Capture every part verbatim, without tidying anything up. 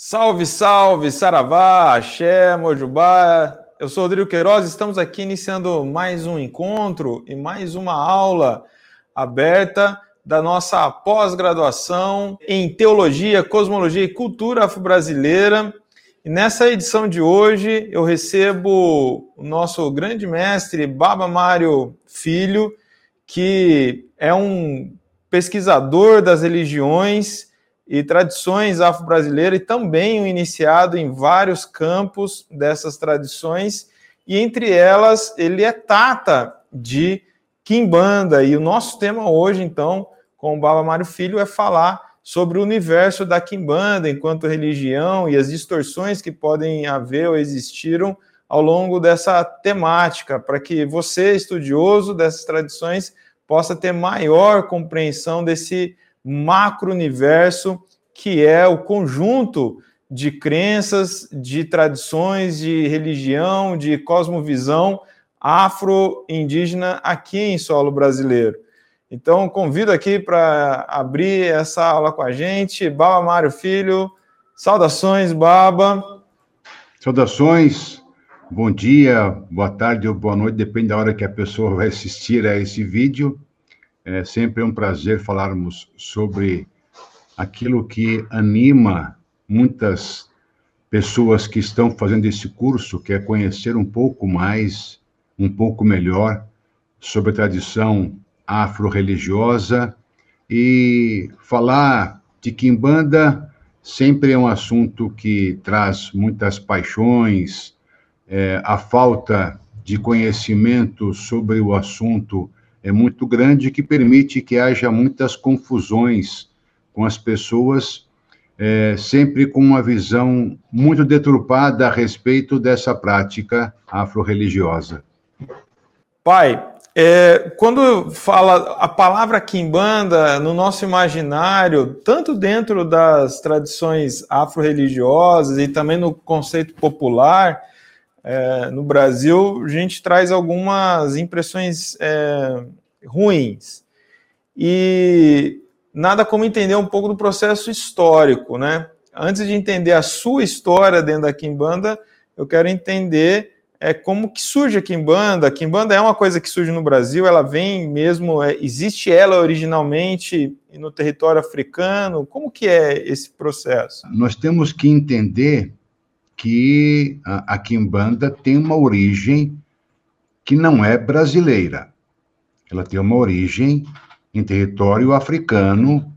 Salve, salve, Saravá, Axé, Mojubá. Eu sou o Rodrigo Queiroz, estamos aqui iniciando mais um encontro e mais uma aula aberta da nossa pós-graduação em Teologia, Cosmologia e Cultura Afro-Brasileira. E nessa edição de hoje eu recebo o nosso grande mestre Baba Mário Filho, que é um pesquisador das religiões e tradições afro-brasileiras e também um iniciado em vários campos dessas tradições, e entre elas ele é tata de Quimbanda. E o nosso tema hoje, então, com o Baba Mário Filho, é falar sobre o universo da Quimbanda enquanto religião e as distorções que podem haver ou existiram ao longo dessa temática, para que você, estudioso dessas tradições, possa ter maior compreensão desse macro-universo que é o conjunto de crenças, de tradições, de religião, de cosmovisão afro-indígena aqui em solo brasileiro. Então, convido aqui para abrir essa aula com a gente, Baba Mário Filho. Saudações, Baba. Saudações, bom dia, boa tarde ou boa noite, depende da hora que a pessoa vai assistir a esse vídeo. É sempre um prazer falarmos sobre aquilo que anima muitas pessoas que estão fazendo esse curso, que é conhecer um pouco mais, um pouco melhor sobre a tradição afro-religiosa, e falar de Quimbanda sempre é um assunto que traz muitas paixões. É, a falta de conhecimento sobre o assunto é muito grande, que permite que haja muitas confusões com as pessoas, é, sempre com uma visão muito deturpada a respeito dessa prática afro-religiosa. Pai, é, quando fala a palavra Quimbanda no nosso imaginário, tanto dentro das tradições afro-religiosas e também no conceito popular, É, no Brasil, a gente traz algumas impressões é, ruins. E nada como entender um pouco do processo histórico, né? Antes de entender a sua história dentro da Quimbanda, eu quero entender é, como que surge a Quimbanda. A Quimbanda é uma coisa que surge no Brasil, ela vem mesmo, é, existe ela originalmente no território africano? Como que é esse processo? Nós temos que entender que a, a Quimbanda tem uma origem que não é brasileira. Ela tem uma origem em território africano,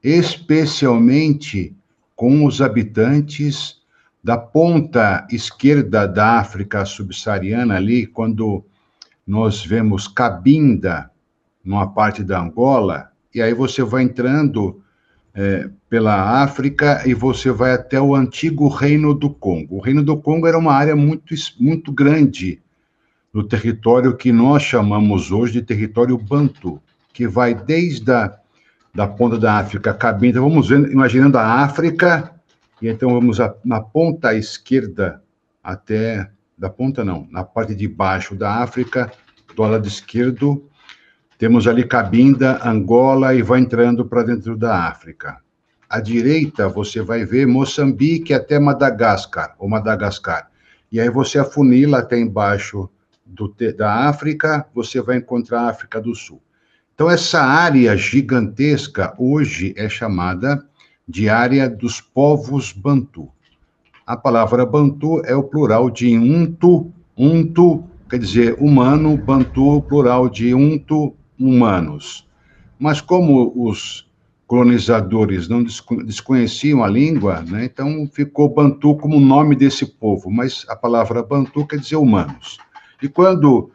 especialmente com os habitantes da ponta esquerda da África subsaariana, ali, quando nós vemos Cabinda, numa parte da Angola, e aí você vai entrando É, pela África e você vai até o antigo Reino do Congo. O Reino do Congo era uma área muito, muito grande no território que nós chamamos hoje de território Bantu, que vai desde a da ponta da África, Cabinda, vamos ver, imaginando a África, e então vamos a, na ponta esquerda até, da ponta não, na parte de baixo da África, do lado esquerdo, temos ali Cabinda, Angola, e vai entrando para dentro da África. À direita, você vai ver Moçambique até Madagascar, ou Madagascar. E aí você afunila até embaixo do, da África, você vai encontrar a África do Sul. Então, essa área gigantesca, hoje, é chamada de área dos povos Bantu. A palavra Bantu é o plural de Untu, Untu, quer dizer humano, Bantu, plural de Untu, humanos. Mas como os colonizadores não desconheciam a língua, né, então ficou Bantu como nome desse povo, mas a palavra Bantu quer dizer humanos. E quando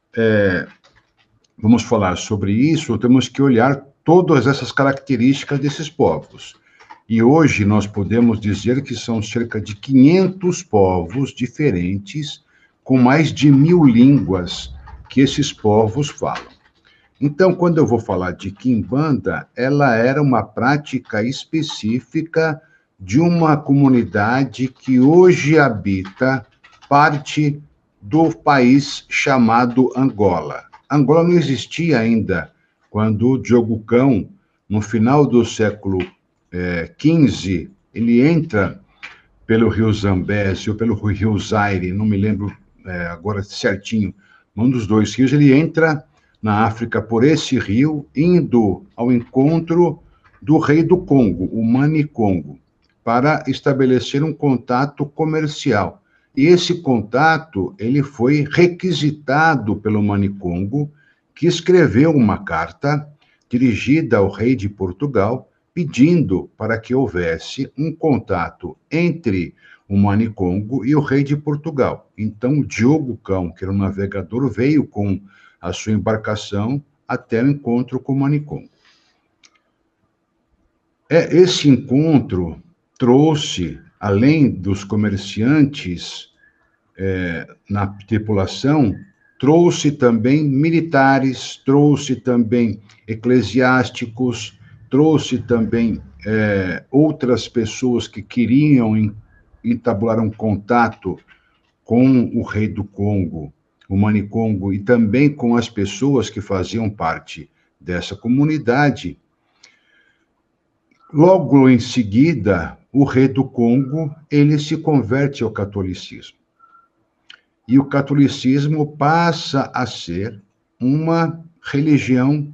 é, vamos falar sobre isso, temos que olhar todas essas características desses povos. E hoje nós podemos dizer que são cerca de quinhentos povos diferentes, com mais de mil línguas que esses povos falam. Então, quando eu vou falar de Quimbanda, ela era uma prática específica de uma comunidade que hoje habita parte do país chamado Angola. Angola não existia ainda quando o Diogo Cão, no final do século quinze, ele entra pelo rio Zambézio ou pelo rio Zaire, não me lembro é, agora certinho, um dos dois rios, ele entra na África por esse rio, indo ao encontro do rei do Congo, o Mani Congo, para estabelecer um contato comercial. E esse contato, ele foi requisitado pelo Mani Congo, que escreveu uma carta dirigida ao rei de Portugal, pedindo para que houvesse um contato entre o Mani Congo e o rei de Portugal. Então, Diogo Cão, que era um navegador, veio com a sua embarcação até o encontro com o Mani Congo. É, esse encontro trouxe, além dos comerciantes é, na tripulação, trouxe também militares, trouxe também eclesiásticos, trouxe também é, outras pessoas que queriam entabular um contato com o rei do Congo, o Mani Congo, e também com as pessoas que faziam parte dessa comunidade. Logo em seguida, o rei do Congo, ele se converte ao catolicismo. E o catolicismo passa a ser uma religião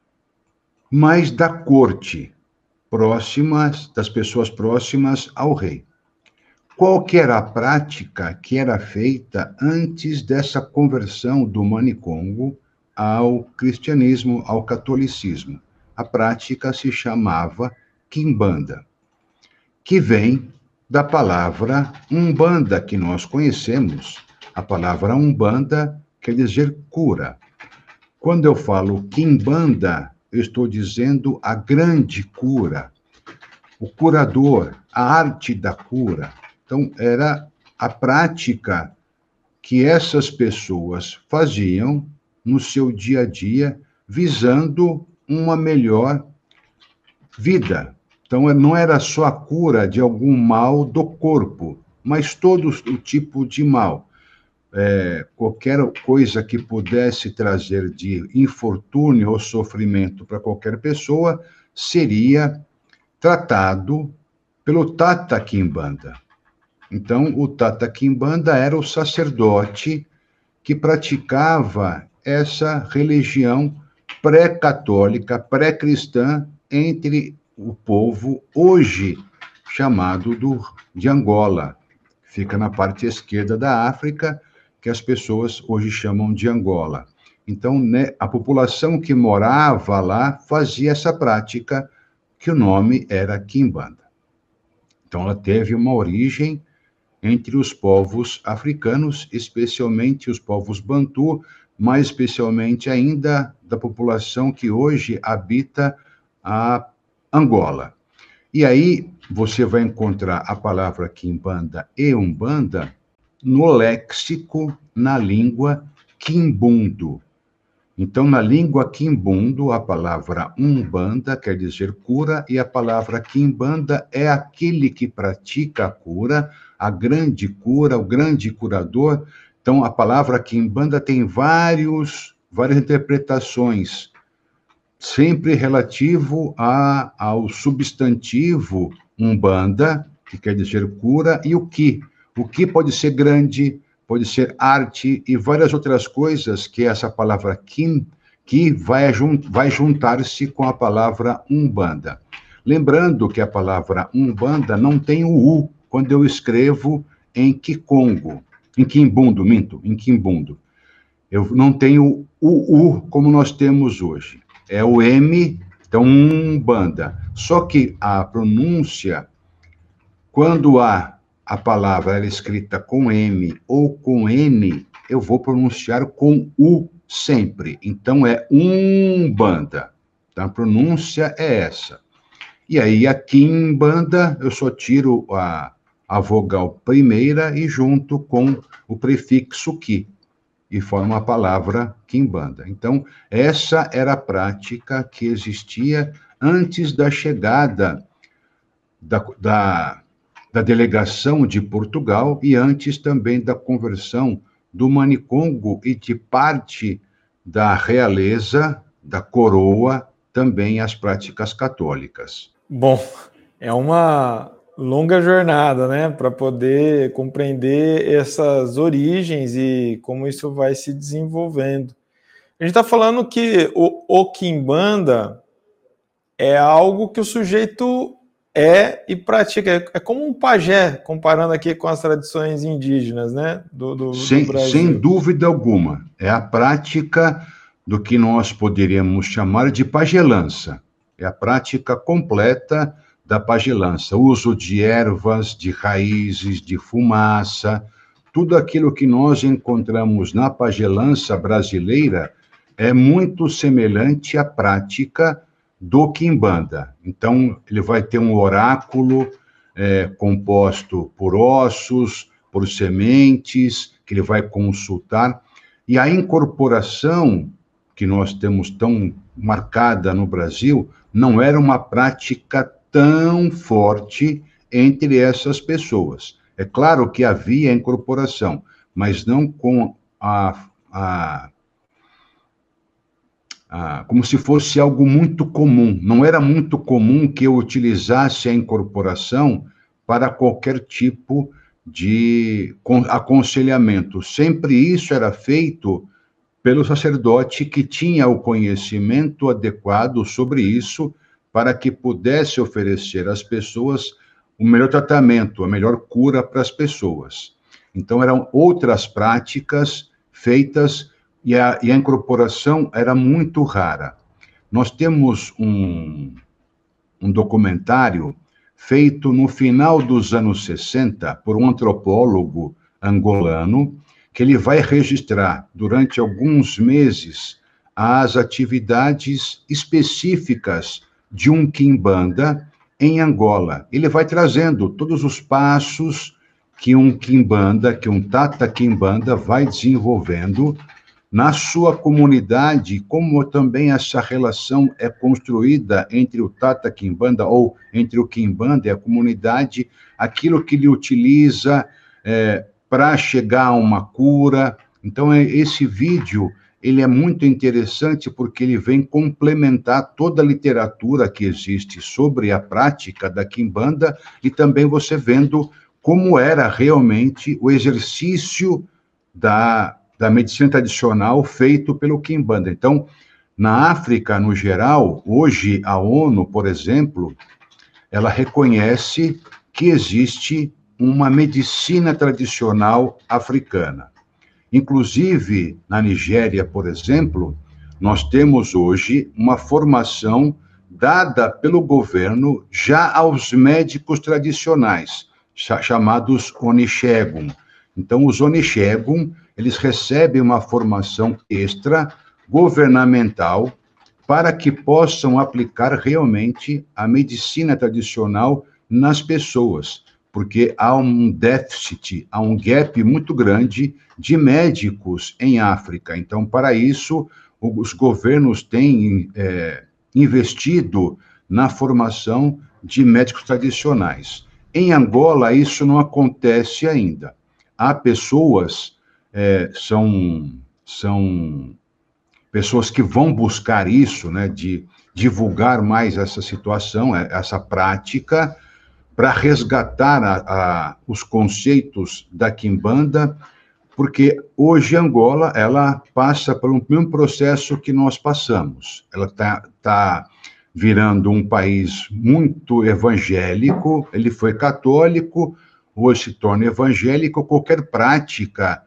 mais da corte, próximas, das pessoas próximas ao rei. Qual que era a prática que era feita antes dessa conversão do Mani Congo ao cristianismo, ao catolicismo? A prática se chamava quimbanda, que vem da palavra umbanda, que nós conhecemos. A palavra umbanda quer dizer cura. Quando eu falo quimbanda, eu estou dizendo a grande cura, o curador, a arte da cura. Então, era a prática que essas pessoas faziam no seu dia a dia, visando uma melhor vida. Então, não era só a cura de algum mal do corpo, mas todo o tipo de mal. É, qualquer coisa que pudesse trazer de infortúnio ou sofrimento para qualquer pessoa seria tratado pelo Tata Quimbanda. Então, o Tata Quimbanda era o sacerdote que praticava essa religião pré-católica, pré-cristã entre o povo hoje chamado do, de Angola. Fica na parte esquerda da África, que as pessoas hoje chamam de Angola. Então, né, a população que morava lá fazia essa prática, que o nome era Quimbanda. Então, ela teve uma origem entre os povos africanos, especialmente os povos Bantu, mais especialmente ainda da população que hoje habita a Angola. E aí você vai encontrar a palavra Quimbanda e Umbanda no léxico, na língua quimbundo. Então, na língua quimbundo, a palavra Umbanda quer dizer cura, e a palavra Quimbanda é aquele que pratica a cura, a grande cura, o grande curador. Então, a palavra Quimbanda tem vários, várias interpretações, sempre relativo a, ao substantivo Umbanda, que quer dizer cura, e o Ki. O Ki pode ser grande, pode ser arte e várias outras coisas que essa palavra Kim, que vai, vai juntar-se com a palavra Umbanda. Lembrando que a palavra Umbanda não tem o U quando eu escrevo em Kikongo, em Quimbundo, minto, em Quimbundo. Eu não tenho o U como nós temos hoje. É o M, então Umbanda. Só que a pronúncia, quando há a palavra era escrita com M ou com N, eu vou pronunciar com U sempre. Então, é Umbanda. Então, a pronúncia é essa. E aí, a Quimbanda, eu só tiro a, a vogal primeira e junto com o prefixo Ki, e forma a palavra Quimbanda. Então, essa era a prática que existia antes da chegada da... da da delegação de Portugal e antes também da conversão do Mani Congo e de parte da realeza, da coroa, também às práticas católicas. Bom, é uma longa jornada, né, para poder compreender essas origens e como isso vai se desenvolvendo. A gente está falando que o, o Quimbanda é algo que o sujeito é e pratica. É como um pajé, comparando aqui com as tradições indígenas, né, do, do, sem, do Brasil. Sem dúvida alguma. É a prática do que nós poderíamos chamar de pajelança. É a prática completa da pajelança. Uso de ervas, de raízes, de fumaça, tudo aquilo que nós encontramos na pajelança brasileira é muito semelhante à prática do Quimbanda. Então, ele vai ter um oráculo é, composto por ossos, por sementes, que ele vai consultar, e a incorporação que nós temos tão marcada no Brasil não era uma prática tão forte entre essas pessoas. É claro que havia incorporação, mas não com a, a Ah, como se fosse algo muito comum. Não era muito comum que eu utilizasse a incorporação para qualquer tipo de aconselhamento. Sempre isso era feito pelo sacerdote que tinha o conhecimento adequado sobre isso para que pudesse oferecer às pessoas o melhor tratamento, a melhor cura para as pessoas. Então, eram outras práticas feitas E a, e a incorporação era muito rara. Nós temos um, um documentário feito no final dos anos sessenta por um antropólogo angolano, que ele vai registrar durante alguns meses as atividades específicas de um quimbanda em Angola. Ele vai trazendo todos os passos que um quimbanda, que um tata quimbanda vai desenvolvendo na sua comunidade, como também essa relação é construída entre o Tata Quimbanda, ou entre o Quimbanda e a comunidade, aquilo que ele utiliza é, para chegar a uma cura. Então, esse vídeo, ele é muito interessante porque ele vem complementar toda a literatura que existe sobre a prática da Quimbanda e também você vendo como era realmente o exercício da da medicina tradicional feito pelo Quimbanda. Então, na África, no geral, hoje a ONU, por exemplo, ela reconhece que existe uma medicina tradicional africana. Inclusive, na Nigéria, por exemplo, nós temos hoje uma formação dada pelo governo já aos médicos tradicionais, chamados Onishegun. Então, os Onishegun, eles recebem uma formação extra governamental para que possam aplicar realmente a medicina tradicional nas pessoas, porque há um déficit, há um gap muito grande de médicos em África. Então, para isso, os governos têm é, investido na formação de médicos tradicionais. Em Angola, isso não acontece ainda. Há pessoas, é, são, são pessoas que vão buscar isso, né, de divulgar mais essa situação, essa prática, para resgatar a, a, os conceitos da Quimbanda, porque hoje Angola, ela passa por um mesmo processo que nós passamos. Ela está tá virando um país muito evangélico, ele foi católico, hoje se torna evangélico, qualquer prática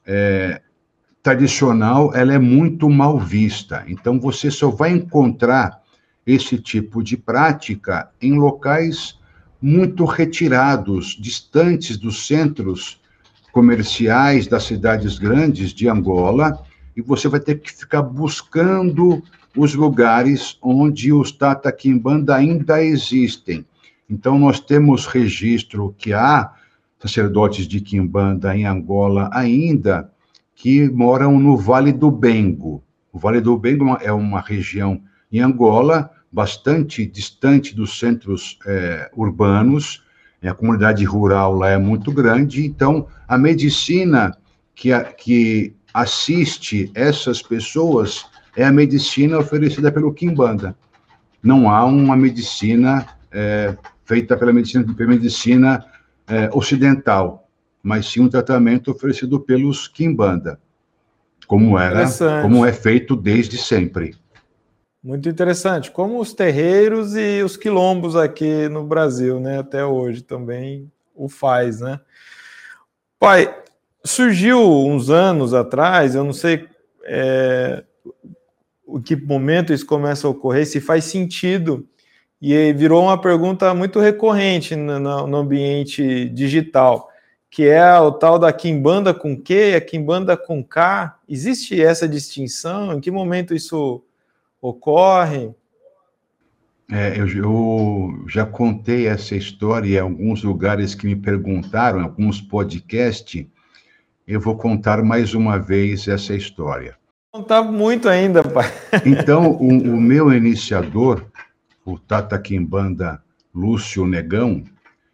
é, tradicional, ela é muito mal vista. Então, você só vai encontrar esse tipo de prática em locais muito retirados, distantes dos centros comerciais das cidades grandes de Angola, e você vai ter que ficar buscando os lugares onde os Tata Quimbanda ainda existem. Então, nós temos registro que há sacerdotes de Quimbanda em Angola ainda que moram no Vale do Bengo. O Vale do Bengo é uma região em Angola bastante distante dos centros é, urbanos, a comunidade rural lá é muito grande, então a medicina que, a, que assiste essas pessoas é a medicina oferecida pelo Quimbanda. Não há uma medicina é, feita pela medicina, pela medicina é, ocidental, mas sim um tratamento oferecido pelos quimbanda, como era, como é feito desde sempre. Muito interessante, como os terreiros e os quilombos aqui no Brasil, né, até hoje também o faz, né? Pai, surgiu uns anos atrás, eu não sei é, o que momento isso começa a ocorrer, se faz sentido, e virou uma pergunta muito recorrente no, no ambiente digital, que é o tal da quimbanda com Q, a quimbanda com K. Existe essa distinção? Em que momento isso ocorre? É, eu, eu já contei essa história em alguns lugares que me perguntaram, em alguns podcasts. Eu vou contar mais uma vez essa história. Contar muito ainda, pai. Então, o, o meu iniciador, o Tata Quimbanda Lúcio Negão,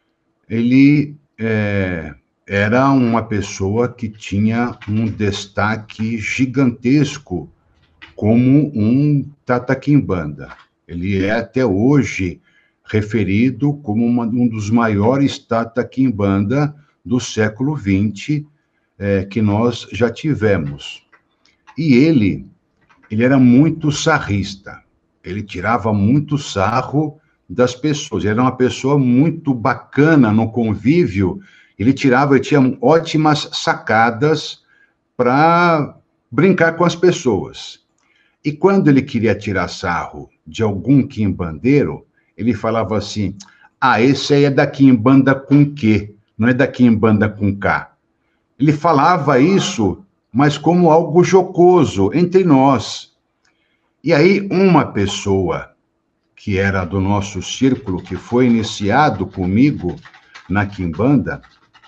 ele é, era uma pessoa que tinha um destaque gigantesco como um Tata Quimbanda. Ele é até hoje referido como uma, um dos maiores Tata Quimbanda do século vinte é, que nós já tivemos. E ele, ele era muito sarrista. Ele tirava muito sarro das pessoas. Ele era uma pessoa muito bacana no convívio. Ele tirava, ele tinha ótimas sacadas para brincar com as pessoas. E quando ele queria tirar sarro de algum quimbandeiro, ele falava assim: ah, esse aí é da quimbanda com Q, não é da quimbanda com K. Ele falava isso, mas como algo jocoso entre nós. E aí uma pessoa que era do nosso círculo, que foi iniciado comigo na quimbanda,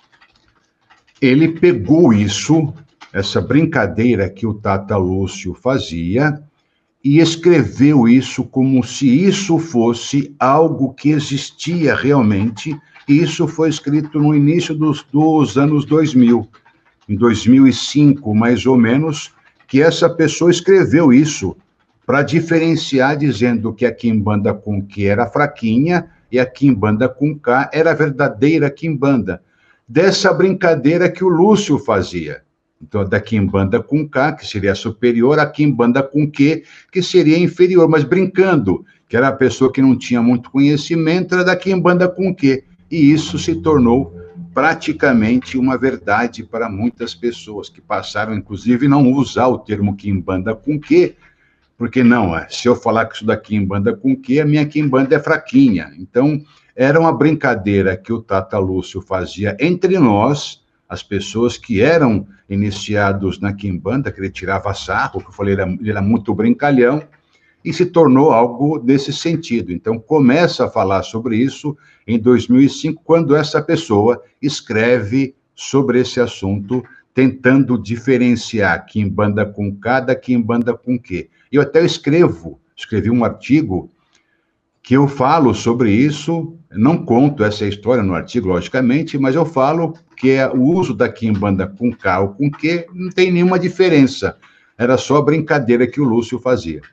ele pegou isso, essa brincadeira que o Tata Lúcio fazia, e escreveu isso como se isso fosse algo que existia realmente, e isso foi escrito no início dos, dos anos dois mil, em dois mil e cinco, mais ou menos, que essa pessoa escreveu isso, para diferenciar, dizendo que a quimbanda com Q era fraquinha, e a quimbanda com K era a verdadeira quimbanda. Dessa brincadeira que o Lúcio fazia. Então, da quimbanda com K, que seria superior, a quimbanda com Q, que seria inferior, mas brincando, que era a pessoa que não tinha muito conhecimento, era da quimbanda com Q. E isso se tornou praticamente uma verdade para muitas pessoas, que passaram, inclusive, a não usar o termo quimbanda com Q, porque não, se eu falar que isso da quimbanda com Q, a minha quimbanda é fraquinha. Então, era uma brincadeira que o Tata Lúcio fazia entre nós, as pessoas que eram iniciados na quimbanda, que ele tirava sarro, que eu falei, ele era, ele era muito brincalhão, e se tornou algo desse sentido. Então, começa a falar sobre isso em dois mil e cinco, quando essa pessoa escreve sobre esse assunto, tentando diferenciar quimbanda com K da quimbanda com Q. Eu até escrevo, escrevi um artigo que eu falo sobre isso, não conto essa história no artigo, logicamente, mas eu falo que é o uso da quimbanda com K ou com Q não tem nenhuma diferença. Era só a brincadeira que o Lúcio fazia.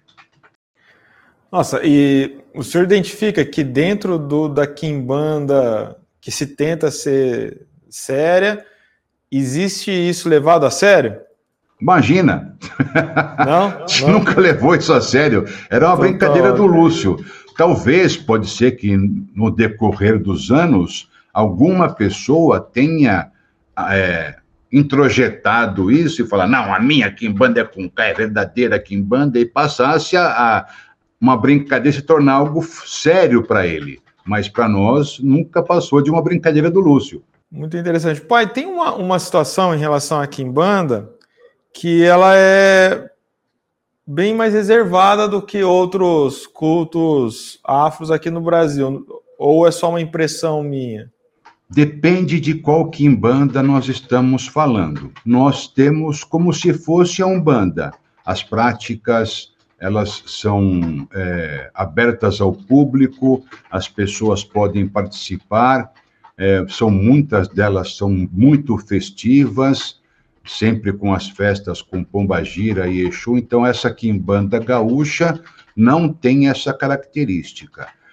Nossa, e o senhor identifica que dentro do, da quimbanda que se tenta ser séria, existe isso levado a sério? Imagina! Não? A gente nunca levou isso a sério. Era uma Total. brincadeira do Lúcio. Talvez, pode ser que no decorrer dos anos, alguma pessoa tenha é, introjetado isso e falar, não, a minha quimbanda é com K, é verdadeira quimbanda, e passasse a, a uma brincadeira se tornar algo sério para ele. Mas para nós, nunca passou de uma brincadeira do Lúcio. Muito interessante. Pai, tem uma, uma situação em relação à quimbanda que ela é bem mais reservada do que outros cultos afros aqui no Brasil. Ou é só uma impressão minha? Depende de qual quimbanda nós estamos falando. Nós temos como se fosse a Umbanda. As práticas, elas são é, abertas ao público, as pessoas podem participar, é, são muitas delas são muito festivas, sempre com as festas com Pombagira e Exu. Então, essa quimbanda gaúcha não tem essa característica.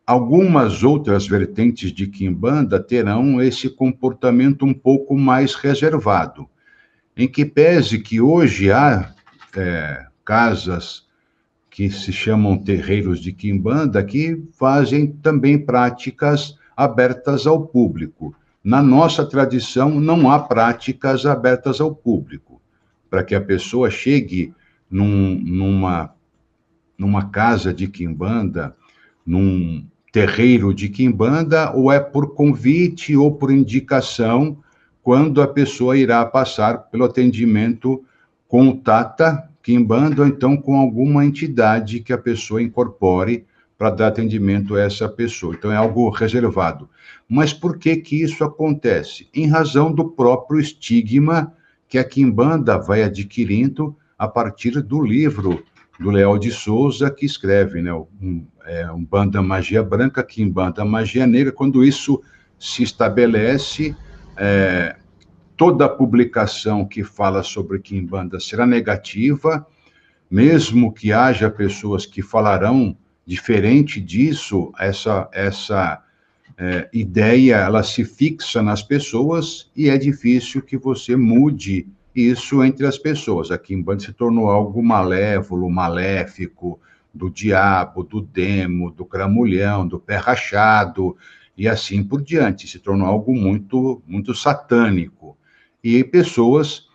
algumas outras vertentes de quimbanda terão esse comportamento um pouco mais reservado, em que pese que hoje há é, casas que se chamam terreiros de quimbanda, que fazem também práticas abertas ao público. Na nossa tradição, não há práticas abertas ao público. Para que a pessoa chegue num, numa, numa casa de quimbanda, num terreiro de quimbanda, ou é por convite ou por indicação, quando a pessoa irá passar pelo atendimento com o Tata Quimbanda, ou então com alguma entidade que a pessoa incorpore para dar atendimento a essa pessoa. Então, é algo reservado. Mas por que que isso acontece? Em razão do próprio estigma que a Quimbanda vai adquirindo a partir do livro do Leal de Souza, que escreve, né, um, é, Umbanda Magia Branca, Quimbanda Magia Negra. Quando isso se estabelece, é, toda publicação que fala sobre Quimbanda será negativa, mesmo que haja pessoas que falarão diferente disso, essa, essa é, ideia, ela se fixa nas pessoas e é difícil que você mude isso entre as pessoas. A Quimbanda se tornou algo malévolo, maléfico, do diabo, do demo, do cramulhão, do pé rachado, e assim por diante. Se tornou algo muito, muito satânico. E pessoas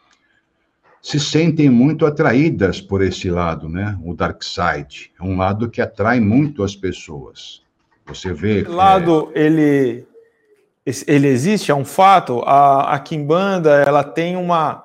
se sentem muito atraídas por esse lado, né? O dark side. É um lado que atrai muito as pessoas. Você vê... Esse lado, é... ele, ele existe, é um fato. A, a Quimbanda, ela tem uma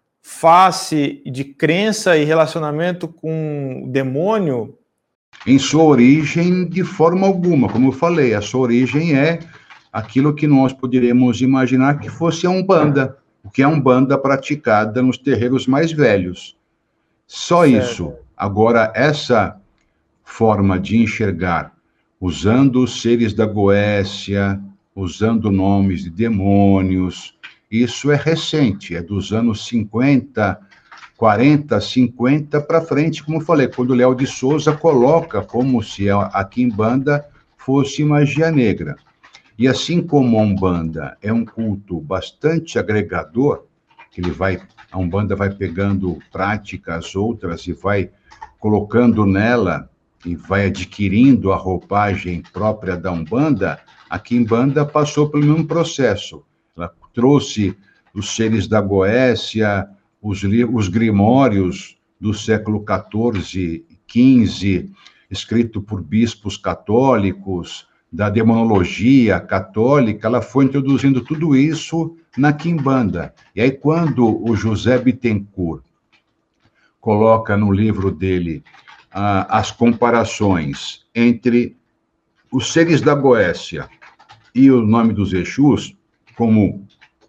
face de crença e relacionamento com o demônio? Em sua origem, de forma alguma. Como eu falei, a sua origem é aquilo que nós poderíamos imaginar que fosse a Umbanda, o que é a Umbanda praticada nos terreiros mais velhos. Só certo. Isso. Agora, essa forma de enxergar, usando os seres da Goécia, usando nomes de demônios, isso é recente, é dos anos cinquenta, quarenta, cinquenta para frente, como eu falei, quando o Leal de Souza coloca como se a Quimbanda fosse magia negra. E assim como a Umbanda é um culto bastante agregador, que ele vai, a Umbanda vai pegando práticas outras e vai colocando nela e vai adquirindo a roupagem própria da Umbanda, a Quimbanda passou pelo mesmo processo. Ela trouxe os seres da Goécia, os, os grimórios do século quatorze, quinze, escrito por bispos católicos, da demonologia católica, ela foi introduzindo tudo isso na Quimbanda. E aí, quando o José Bittencourt coloca no livro dele ah, as comparações entre os seres da Goécia e o nome dos Exus, como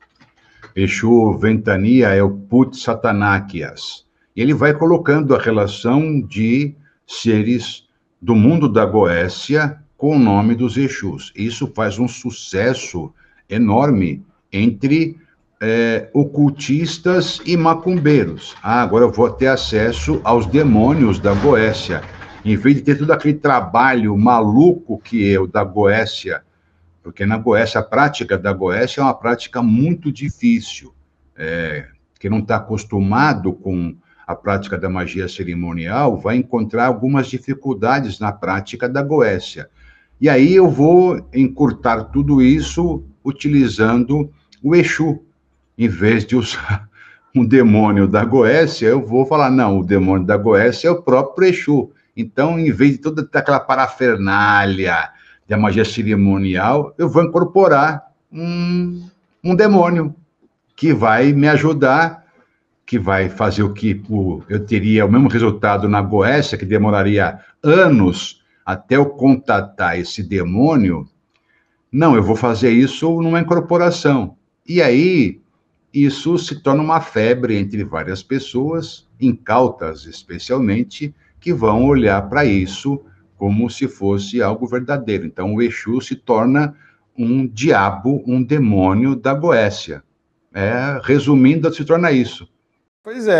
Exu Ventania é o Put Satanáquias, ele vai colocando a relação de seres do mundo da Goécia com o nome dos Exus. Isso faz um sucesso enorme entre é, ocultistas e macumbeiros. Ah, agora eu vou ter acesso aos demônios da Goécia. Em vez de ter todo aquele trabalho maluco que é o da Goécia, porque na Goécia, a prática da Goécia é uma prática muito difícil. É, quem não está acostumado com a prática da magia cerimonial vai encontrar algumas dificuldades na prática da Goécia. E aí eu vou encurtar tudo isso utilizando o Exu. Em vez de usar um demônio da Goécia, eu vou falar, não, o demônio da Goécia é o próprio Exu. Então, em vez de toda aquela parafernália da magia cerimonial, eu vou incorporar um, um demônio que vai me ajudar, que vai fazer o que o, eu teria o mesmo resultado na Goécia, que demoraria anos até eu contatar esse demônio. Não, eu vou fazer isso numa incorporação. E aí, isso se torna uma febre entre várias pessoas, incautas especialmente, que vão olhar para isso como se fosse algo verdadeiro. Então, o Exu se torna um diabo, um demônio da Goécia. É, resumindo, se torna isso. Pois é.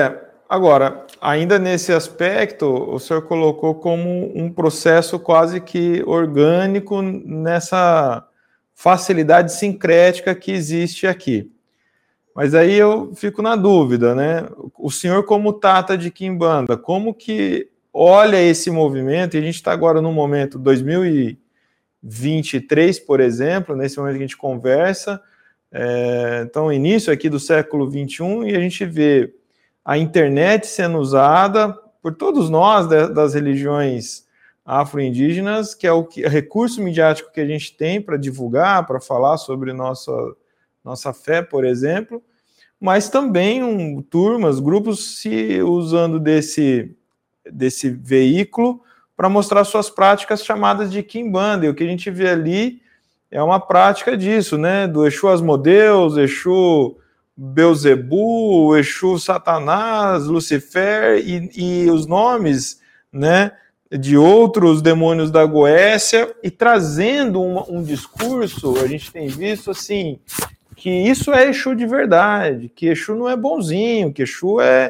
Agora, ainda nesse aspecto, o senhor colocou como um processo quase que orgânico nessa facilidade sincrética que existe aqui. Mas aí eu fico na dúvida, né? O senhor, como Tata de Quimbanda, como que olha esse movimento? E a gente está agora no momento dois mil e vinte e três, por exemplo, nesse momento que a gente conversa, é, então, início aqui do século vinte e um, e a gente vê a internet sendo usada por todos nós de, das religiões afro-indígenas, que é o que, recurso midiático que a gente tem para divulgar, para falar sobre nossa, nossa fé, por exemplo, mas também um, turmas, grupos se usando desse, desse veículo para mostrar suas práticas chamadas de Quimbanda, e o que a gente vê ali é uma prática disso, né, do Exu Asmodeus, Exu Beuzebu, Exu Satanás, Lucifer e, e os nomes, né, de outros demônios da Goécia, e trazendo um, um discurso, a gente tem visto assim, que isso é Exu de verdade, que Exu não é bonzinho, que Exu é,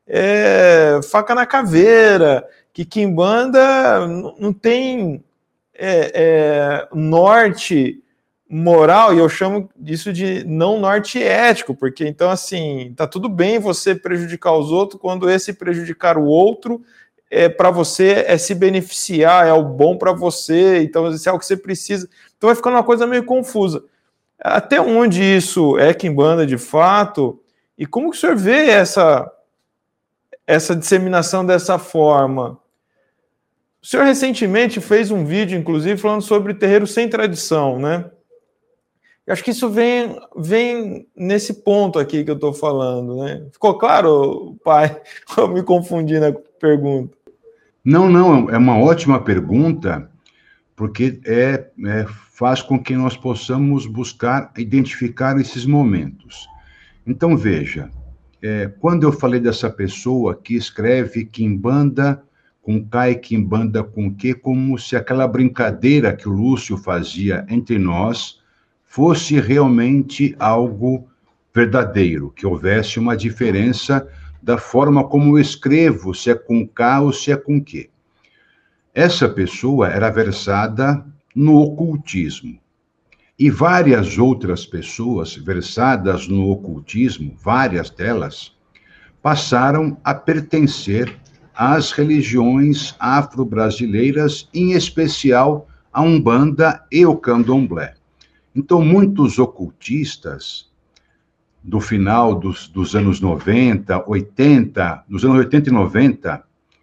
é faca na caveira, que Quimbanda não tem é, é, norte moral, e eu chamo disso de não norte ético, porque então assim, tá tudo bem você prejudicar os outros quando esse prejudicar o outro é para você é se beneficiar, é o bom para você, então isso é o que você precisa. Então vai ficando uma coisa meio confusa. Até onde isso é Quimbanda de fato, e como que o senhor vê essa, essa disseminação dessa forma? O senhor recentemente fez um vídeo, inclusive, falando sobre terreiro sem tradição, né? Eu acho que isso vem, vem nesse ponto aqui que eu estou falando, né? Ficou claro, pai? Eu me confundi na pergunta. Não, não, é uma ótima pergunta, porque é, é, faz com que nós possamos buscar identificar esses momentos. Então, veja, é, quando eu falei dessa pessoa que escreve Quimbanda com K e Quimbanda com Q, como se aquela brincadeira que o Lúcio fazia entre nós fosse realmente algo verdadeiro, que houvesse uma diferença da forma como eu escrevo, se é com K ou se é com Q. Essa pessoa era versada no ocultismo. E várias outras pessoas versadas no ocultismo, várias delas, passaram a pertencer às religiões afro-brasileiras, em especial a Umbanda e o Candomblé. Então, muitos ocultistas do final dos, dos anos noventa, oitenta, dos anos oitenta e noventa,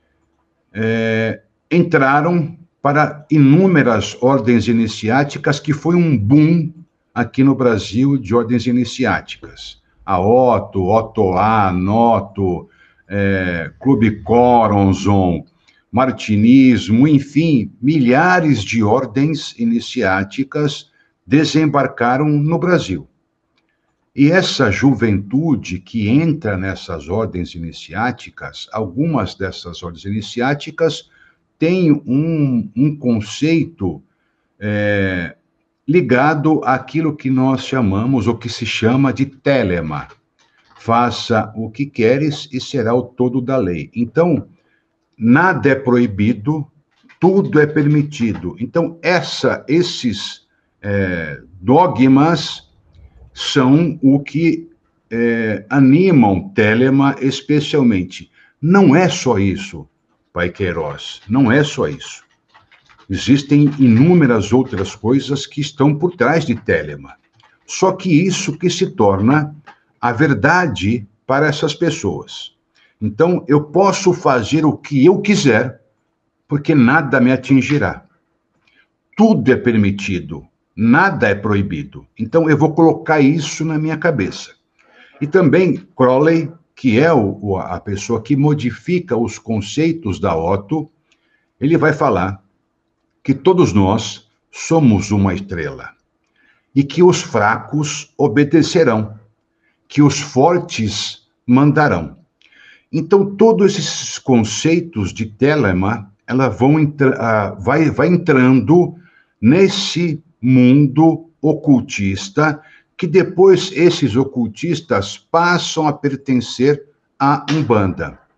é, entraram para inúmeras ordens iniciáticas, que foi um boom aqui no Brasil de ordens iniciáticas. A Otto, Otoá, Noto, é, Clube Coronzon, Martinismo, enfim, milhares de ordens iniciáticas desembarcaram no Brasil. E essa juventude que entra nessas ordens iniciáticas, algumas dessas ordens iniciáticas têm um, um conceito é, ligado àquilo que nós chamamos, ou que se chama de telema. Faça o que queres e será o todo da lei. Então, nada é proibido, tudo é permitido. Então, essa, esses é, dogmas são o que é, animam Telema especialmente. Não é só isso, Pai Queiroz, não é só isso. Existem inúmeras outras coisas que estão por trás de Telema. Só que isso que se torna a verdade para essas pessoas. Então, eu posso fazer o que eu quiser, porque nada me atingirá. Tudo é permitido, nada é proibido. Então, eu vou colocar isso na minha cabeça. E também, Crowley, que é o, a pessoa que modifica os conceitos da Otto, ele vai falar que todos nós somos uma estrela e que os fracos obedecerão, que os fortes mandarão. Então, todos esses conceitos de Telema, ela vão entra, uh, vai, vai entrando nesse mundo ocultista, que depois esses ocultistas passam a pertencer à Umbanda.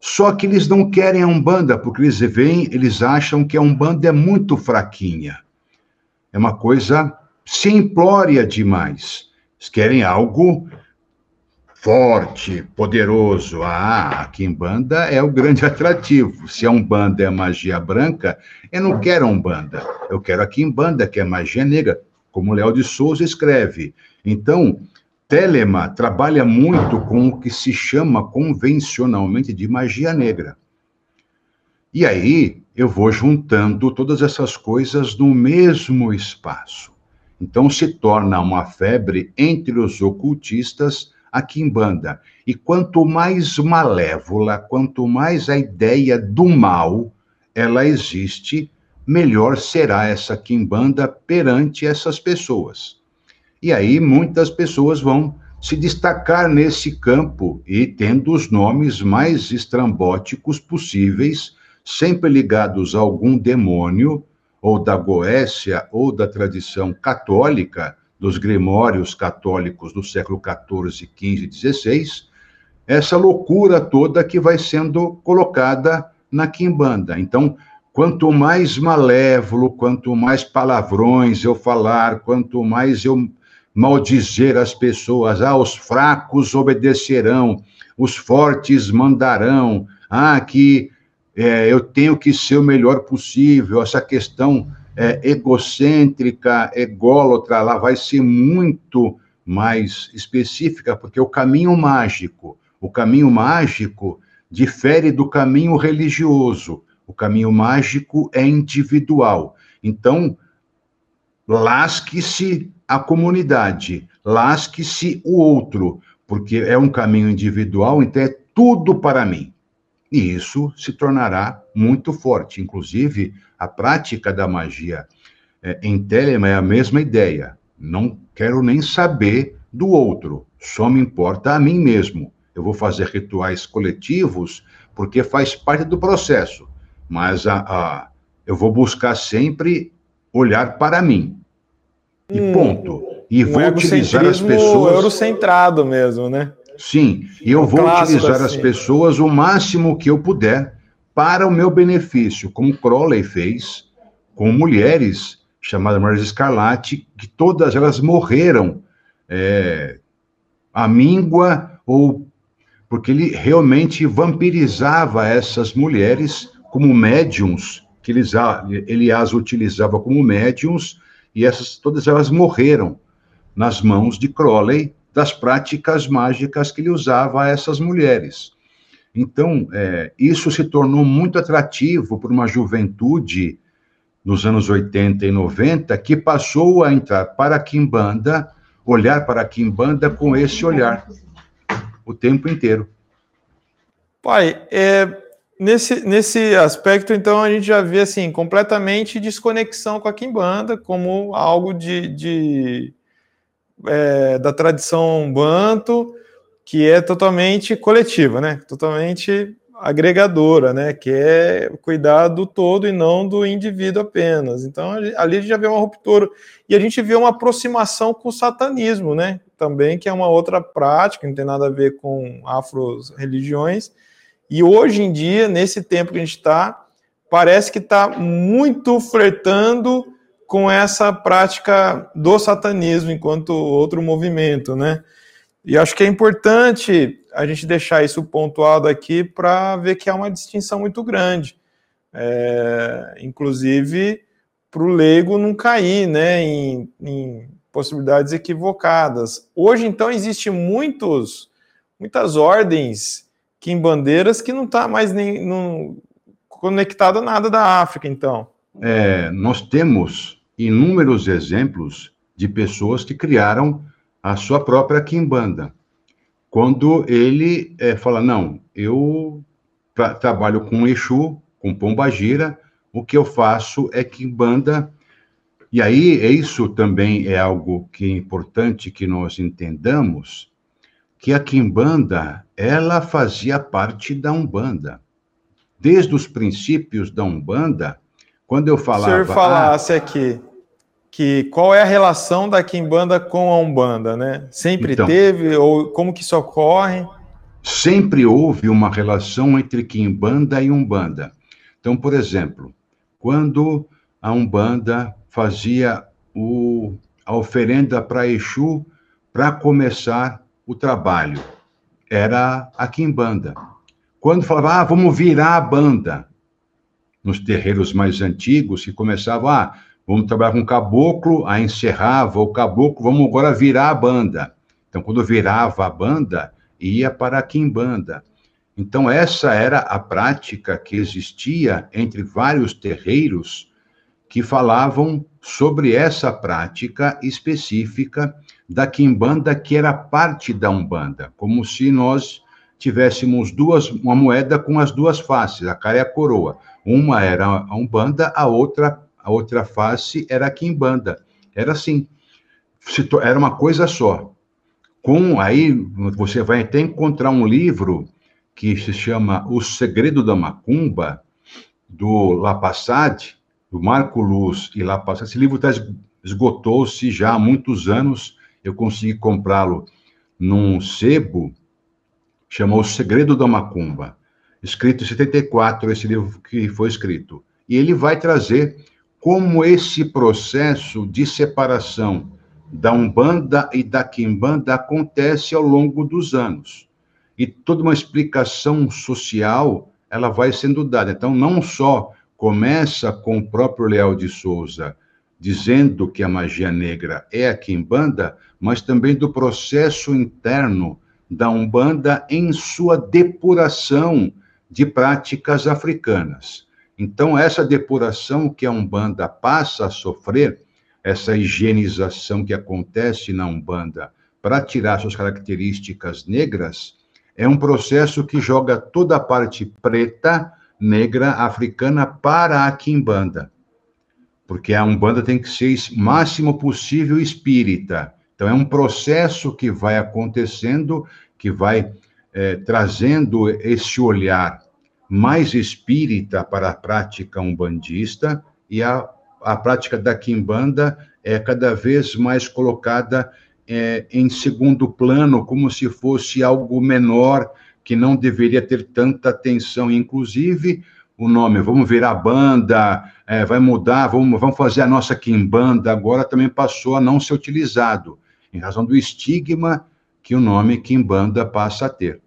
Só que eles não querem a Umbanda, porque eles veem, eles acham que a Umbanda é muito fraquinha. É uma coisa simplória demais. Eles querem algo forte, poderoso. Ah, a Quimbanda é o grande atrativo. Se a Umbanda é magia branca, eu não quero a Umbanda. Eu quero a Quimbanda, que é magia negra, como Léo de Souza escreve. Então, Telema trabalha muito com o que se chama convencionalmente de magia negra. E aí, eu vou juntando todas essas coisas no mesmo espaço. Então, se torna uma febre entre os ocultistas a Quimbanda. E quanto mais malévola, quanto mais a ideia do mal ela existe, melhor será essa Quimbanda perante essas pessoas. E aí muitas pessoas vão se destacar nesse campo e tendo os nomes mais estrambóticos possíveis, sempre ligados a algum demônio, ou da Goécia, ou da tradição católica, dos grimórios católicos do século quatorze, quinze, dezesseis, essa loucura toda que vai sendo colocada na Quimbanda. Então, quanto mais malévolo, quanto mais palavrões eu falar, quanto mais eu maldizer as pessoas, ah, os fracos obedecerão, os fortes mandarão, ah, que é, eu tenho que ser o melhor possível, essa questão é, egocêntrica, ególatra, ela vai ser muito mais específica, porque o caminho mágico, o caminho mágico difere do caminho religioso, o caminho mágico é individual. Então, lasque-se a comunidade, lasque-se o outro, porque é um caminho individual, então é tudo para mim. E isso se tornará muito forte. Inclusive, a prática da magia é, em Telema é a mesma ideia. Não quero nem saber do outro, só me importa a mim mesmo. Eu vou fazer rituais coletivos porque faz parte do processo, mas a, a, eu vou buscar sempre olhar para mim. E ponto. E um vou utilizar as pessoas... eurocentrado mesmo, né? Sim, e eu um vou utilizar assim. as pessoas o máximo que eu puder para o meu benefício, como Crowley fez com mulheres chamadas Mulheres Escarlate, que todas elas morreram é, à míngua, ou porque ele realmente vampirizava essas mulheres como médiums, que eles, ele as utilizava como médiums, e essas, todas elas morreram nas mãos de Crowley, das práticas mágicas que ele usava a essas mulheres. Então, é, isso se tornou muito atrativo para uma juventude nos anos oitenta e noventa, que passou a entrar para a Quimbanda, olhar para a Quimbanda com esse olhar, o tempo inteiro. Pai, é, nesse, nesse aspecto, então, a gente já vê, assim, completamente desconexão com a Quimbanda, como algo de... de... É, da tradição banto, que é totalmente coletiva, né? Totalmente agregadora, né? Que é cuidar do todo e não do indivíduo apenas. Então, ali a gente já vê uma ruptura. E a gente vê uma aproximação com o satanismo, né? Também, que é uma outra prática, não tem nada a ver com afro-religiões. E hoje em dia, nesse tempo que a gente está, parece que está muito flertando com essa prática do satanismo enquanto outro movimento, né? E acho que é importante a gente deixar isso pontuado aqui para ver que há uma distinção muito grande. É, inclusive, para o leigo não cair, né, em, em possibilidades equivocadas. Hoje, então, existem muitos, muitas ordens quimbandeiras que não está mais nem, não, conectada a nada da África, então. É, nós temos inúmeros exemplos de pessoas que criaram a sua própria Quimbanda. Quando ele é, fala, não, eu tra trabalho com Exu, com Pombagira, o que eu faço é Quimbanda. E aí, isso também é algo que é importante que nós entendamos, que a Quimbanda, ela fazia parte da Umbanda. Desde os princípios da Umbanda, quando eu falava... Se o senhor falasse ah, aqui que qual é a relação da Quimbanda com a Umbanda, né? Sempre então, teve, ou como que isso ocorre? sempre houve uma relação entre quimbanda e umbanda. Então, por exemplo, quando a umbanda fazia o, a oferenda para Exu para começar o trabalho, era a quimbanda. Quando falava, ah, vamos virar a banda, nos terreiros mais antigos, que começava, ah, vamos trabalhar com o caboclo, aí encerrava o caboclo, vamos agora virar a banda. Então, quando virava a banda, ia para a quimbanda. Então, essa era a prática que existia entre vários terreiros que falavam sobre essa prática específica da quimbanda, que era parte da umbanda, como se nós tivéssemos duas, uma moeda com as duas faces, a cara e a coroa. Uma era a umbanda, a outra, a outra face era a quimbanda. Era assim, era uma coisa só. Com, aí você vai até encontrar um livro que se chama O Segredo da Macumba, do Lapassade, do Marco Luz e Lapassade. Esse livro tá, esgotou-se já há muitos anos, eu consegui comprá-lo num sebo, chamou O Segredo da Macumba, escrito em setenta e quatro, esse livro que foi escrito. E ele vai trazer como esse processo de separação da Umbanda e da Quimbanda acontece ao longo dos anos. E toda uma explicação social, ela vai sendo dada. Então, não só começa com o próprio Leal de Souza dizendo que a magia negra é a Quimbanda, mas também do processo interno da Umbanda em sua depuração de práticas africanas. Então, essa depuração que a Umbanda passa a sofrer, essa higienização que acontece na Umbanda para tirar suas características negras, é um processo que joga toda a parte preta, negra, africana para a Quimbanda. Porque a Umbanda tem que ser o máximo possível espírita. Então, é um processo que vai acontecendo, que vai é, trazendo esse olhar mais espírita para a prática umbandista, e a, a prática da Quimbanda é cada vez mais colocada é, em segundo plano, como se fosse algo menor, que não deveria ter tanta atenção. Inclusive, o nome, vamos virar banda, é, vai mudar, vamos, vamos fazer a nossa Quimbanda, agora também passou a não ser utilizado, em razão do estigma que o nome Quimbanda passa a ter.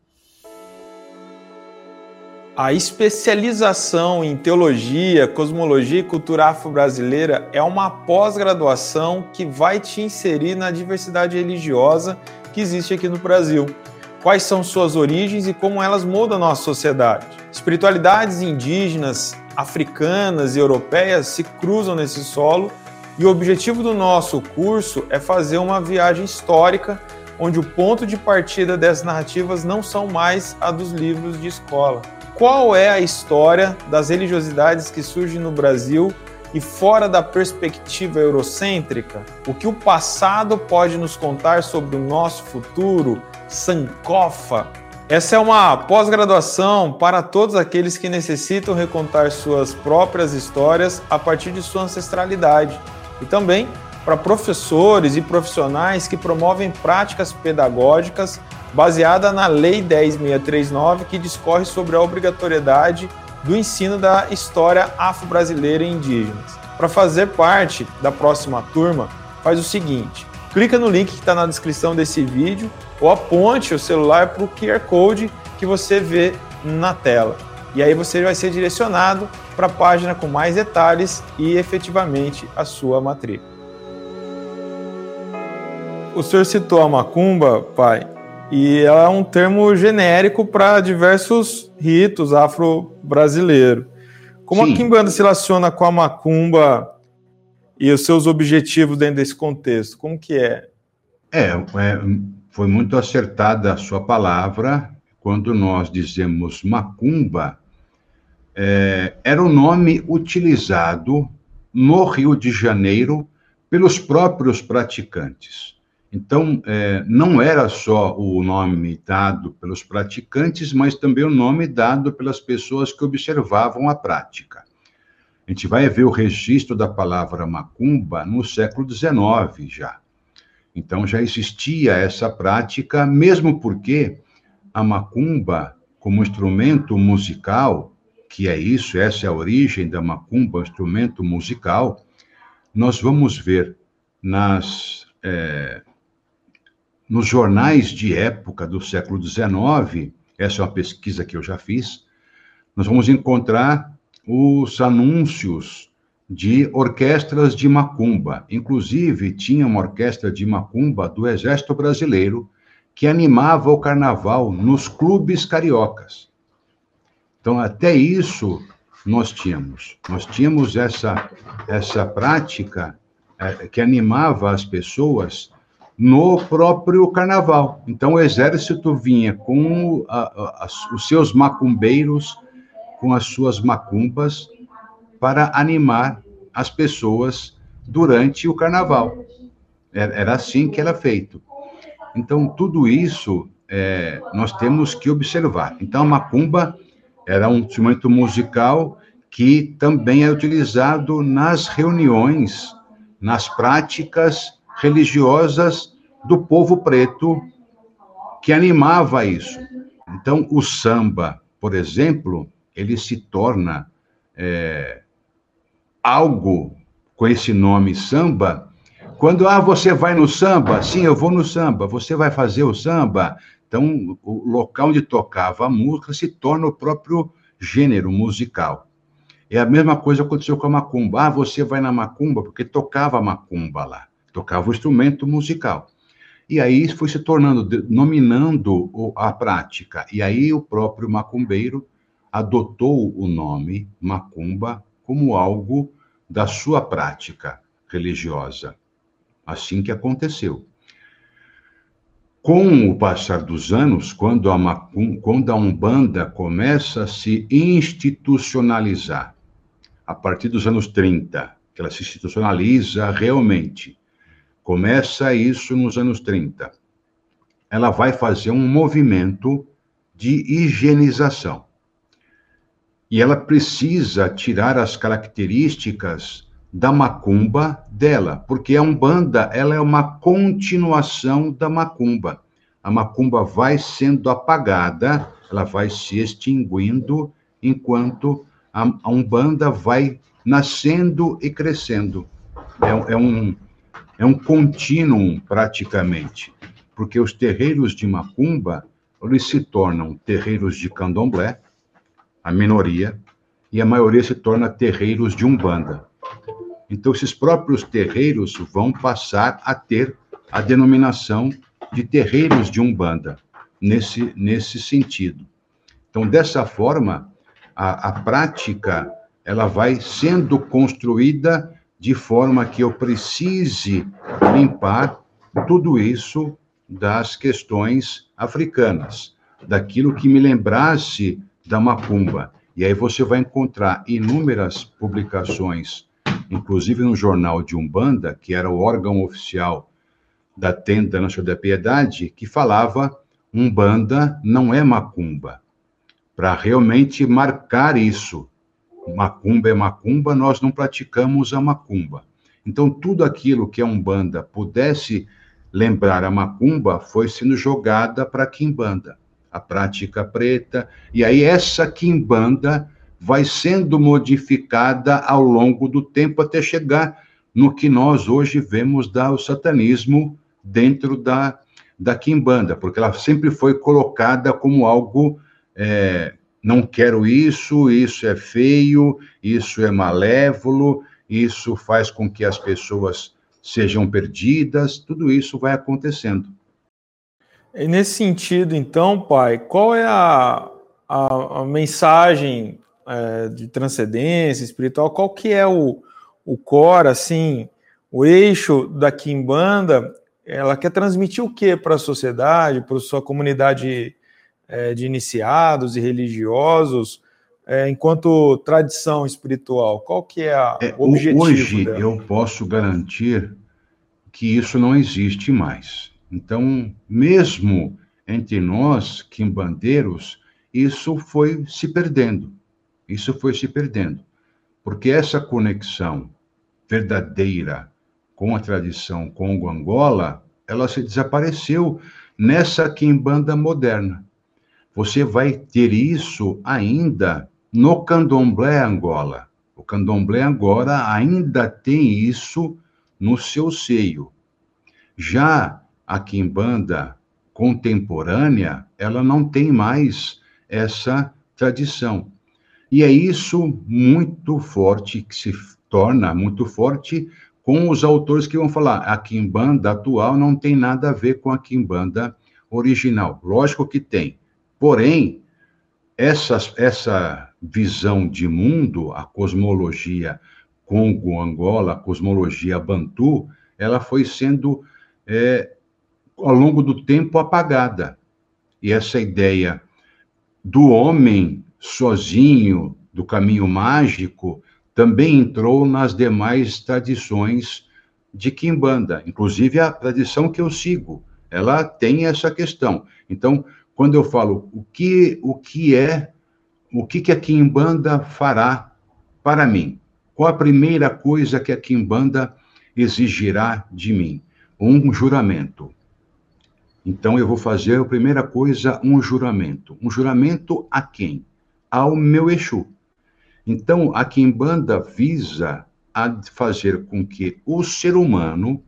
A especialização em teologia, cosmologia e cultura afro-brasileira é uma pós-graduação que vai te inserir na diversidade religiosa que existe aqui no Brasil. Quais são suas origens e como elas mudam a nossa sociedade? Espiritualidades indígenas, africanas e europeias se cruzam nesse solo, e o objetivo do nosso curso é fazer uma viagem histórica onde o ponto de partida dessas narrativas não são mais a dos livros de escola. Qual é a história das religiosidades que surgem no Brasil e fora da perspectiva eurocêntrica? O que o passado pode nos contar sobre o nosso futuro? Sankofa. Essa é uma pós-graduação para todos aqueles que necessitam recontar suas próprias histórias a partir de sua ancestralidade, e também para professores e profissionais que promovem práticas pedagógicas baseada na Lei dez mil seiscentos e trinta e nove, que discorre sobre a obrigatoriedade do ensino da história afro-brasileira e indígenas. Para fazer parte da próxima turma, faz o seguinte: clica no link que está na descrição desse vídeo ou aponte o celular para o Q R Code que você vê na tela. E aí você vai ser direcionado para a página com mais detalhes e efetivamente a sua matrícula. O senhor citou a macumba, pai, e ela é um termo genérico para diversos ritos afro-brasileiros. Como Sim. a quimbanda se relaciona com a macumba e os seus objetivos dentro desse contexto? Como que é? É, é foi muito acertada a sua palavra. Quando nós dizemos macumba, é, era o nome utilizado no Rio de Janeiro pelos próprios praticantes. Então, é, não era só o nome dado pelos praticantes, mas também o nome dado pelas pessoas que observavam a prática. A gente vai ver o registro da palavra macumba no século dezenove já. Então, já existia essa prática, mesmo porque a macumba como instrumento musical, que é isso, essa é a origem da macumba, instrumento musical, nós vamos ver nas, é, nos jornais de época do século dezenove, essa é uma pesquisa que eu já fiz, nós vamos encontrar os anúncios de orquestras de macumba. Inclusive, tinha uma orquestra de macumba do Exército Brasileiro que animava o carnaval nos clubes cariocas. Então, até isso nós tínhamos. Nós tínhamos essa, essa prática é, que animava as pessoas no próprio carnaval. Então, o Exército vinha com a, a, os seus macumbeiros, com as suas macumbas, para animar as pessoas durante o carnaval. Era assim que era feito. Então, tudo isso é, nós temos que observar. Então, a macumba era um instrumento musical que também é utilizado nas reuniões, nas práticas religiosas do povo preto, que animava isso. Então, o samba, por exemplo, ele se torna é, algo com esse nome samba, quando, ah, você vai no samba? Sim, eu vou no samba. Você vai fazer o samba? Então, o local onde tocava a música se torna o próprio gênero musical. É a mesma coisa que aconteceu com a macumba. Ah, você vai na macumba porque tocava a macumba lá. Tocava o instrumento musical. E aí foi se tornando, nominando a prática. E aí o próprio macumbeiro adotou o nome macumba como algo da sua prática religiosa. Assim que aconteceu. Com o passar dos anos, quando a, macum, quando a Umbanda começa a se institucionalizar, a partir dos anos trinta, que ela se institucionaliza realmente, começa isso nos anos trinta, ela vai fazer um movimento de higienização. E ela precisa tirar as características da macumba dela, porque a Umbanda, ela é uma continuação da macumba. A macumba vai sendo apagada, ela vai se extinguindo, enquanto a, a Umbanda vai nascendo e crescendo. É, é um, é um contínuo, praticamente, porque os terreiros de macumba, eles se tornam terreiros de candomblé, a minoria, e a maioria se torna terreiros de Umbanda. Então, esses próprios terreiros vão passar a ter a denominação de terreiros de Umbanda, nesse, nesse sentido. Então, dessa forma, a, a prática, ela vai sendo construída de forma que eu precise limpar tudo isso das questões africanas, daquilo que me lembrasse da macumba. E aí você vai encontrar inúmeras publicações, inclusive no jornal de Umbanda, que era o órgão oficial da Tenda Nacional da Piedade, que falava Umbanda não é macumba, para realmente marcar isso. Macumba é macumba, nós não praticamos a macumba. Então, tudo aquilo que a Umbanda pudesse lembrar a macumba foi sendo jogada para a quimbanda, a prática preta, e aí essa quimbanda vai sendo modificada ao longo do tempo até chegar no que nós hoje vemos do satanismo dentro da, da quimbanda, porque ela sempre foi colocada como algo, é, não quero isso, isso é feio, isso é malévolo, isso faz com que as pessoas sejam perdidas, tudo isso vai acontecendo. E nesse sentido, então, pai, qual é a, a, a mensagem é, de transcendência espiritual? Qual que é o, o core, assim, o eixo da quimbanda? Ela quer transmitir o que para a sociedade, para a sua comunidade é, de iniciados e religiosos, é, enquanto tradição espiritual? Qual que é a, é, o objetivo hoje dela? Eu posso garantir que isso não existe mais. Então, mesmo entre nós, quimbandeiros, isso foi se perdendo. Isso foi se perdendo. Porque essa conexão verdadeira com a tradição Congo-Angola, ela se desapareceu nessa quimbanda moderna. você vai ter isso ainda no candomblé Angola. O candomblé agora ainda tem isso no seu seio. Já a quimbanda contemporânea, ela não tem mais essa tradição. E é isso muito forte, que se torna muito forte com os autores que vão falar, a quimbanda atual não tem nada a ver com a quimbanda original. Lógico que tem. Porém, essa, essa visão de mundo, a cosmologia Congo-Angola, a cosmologia Bantu, ela foi sendo, é, ao longo do tempo, apagada. E essa ideia do homem sozinho, do caminho mágico, também entrou nas demais tradições de quimbanda, inclusive a tradição que eu sigo, ela tem essa questão. Então, quando eu falo o que, o que é, o que, que a quimbanda fará para mim, qual a primeira coisa que a quimbanda exigirá de mim? Um juramento. Então, eu vou fazer, a primeira coisa, um juramento. Um juramento a quem? Ao meu Exu. Então, a quimbanda visa a fazer com que o ser humano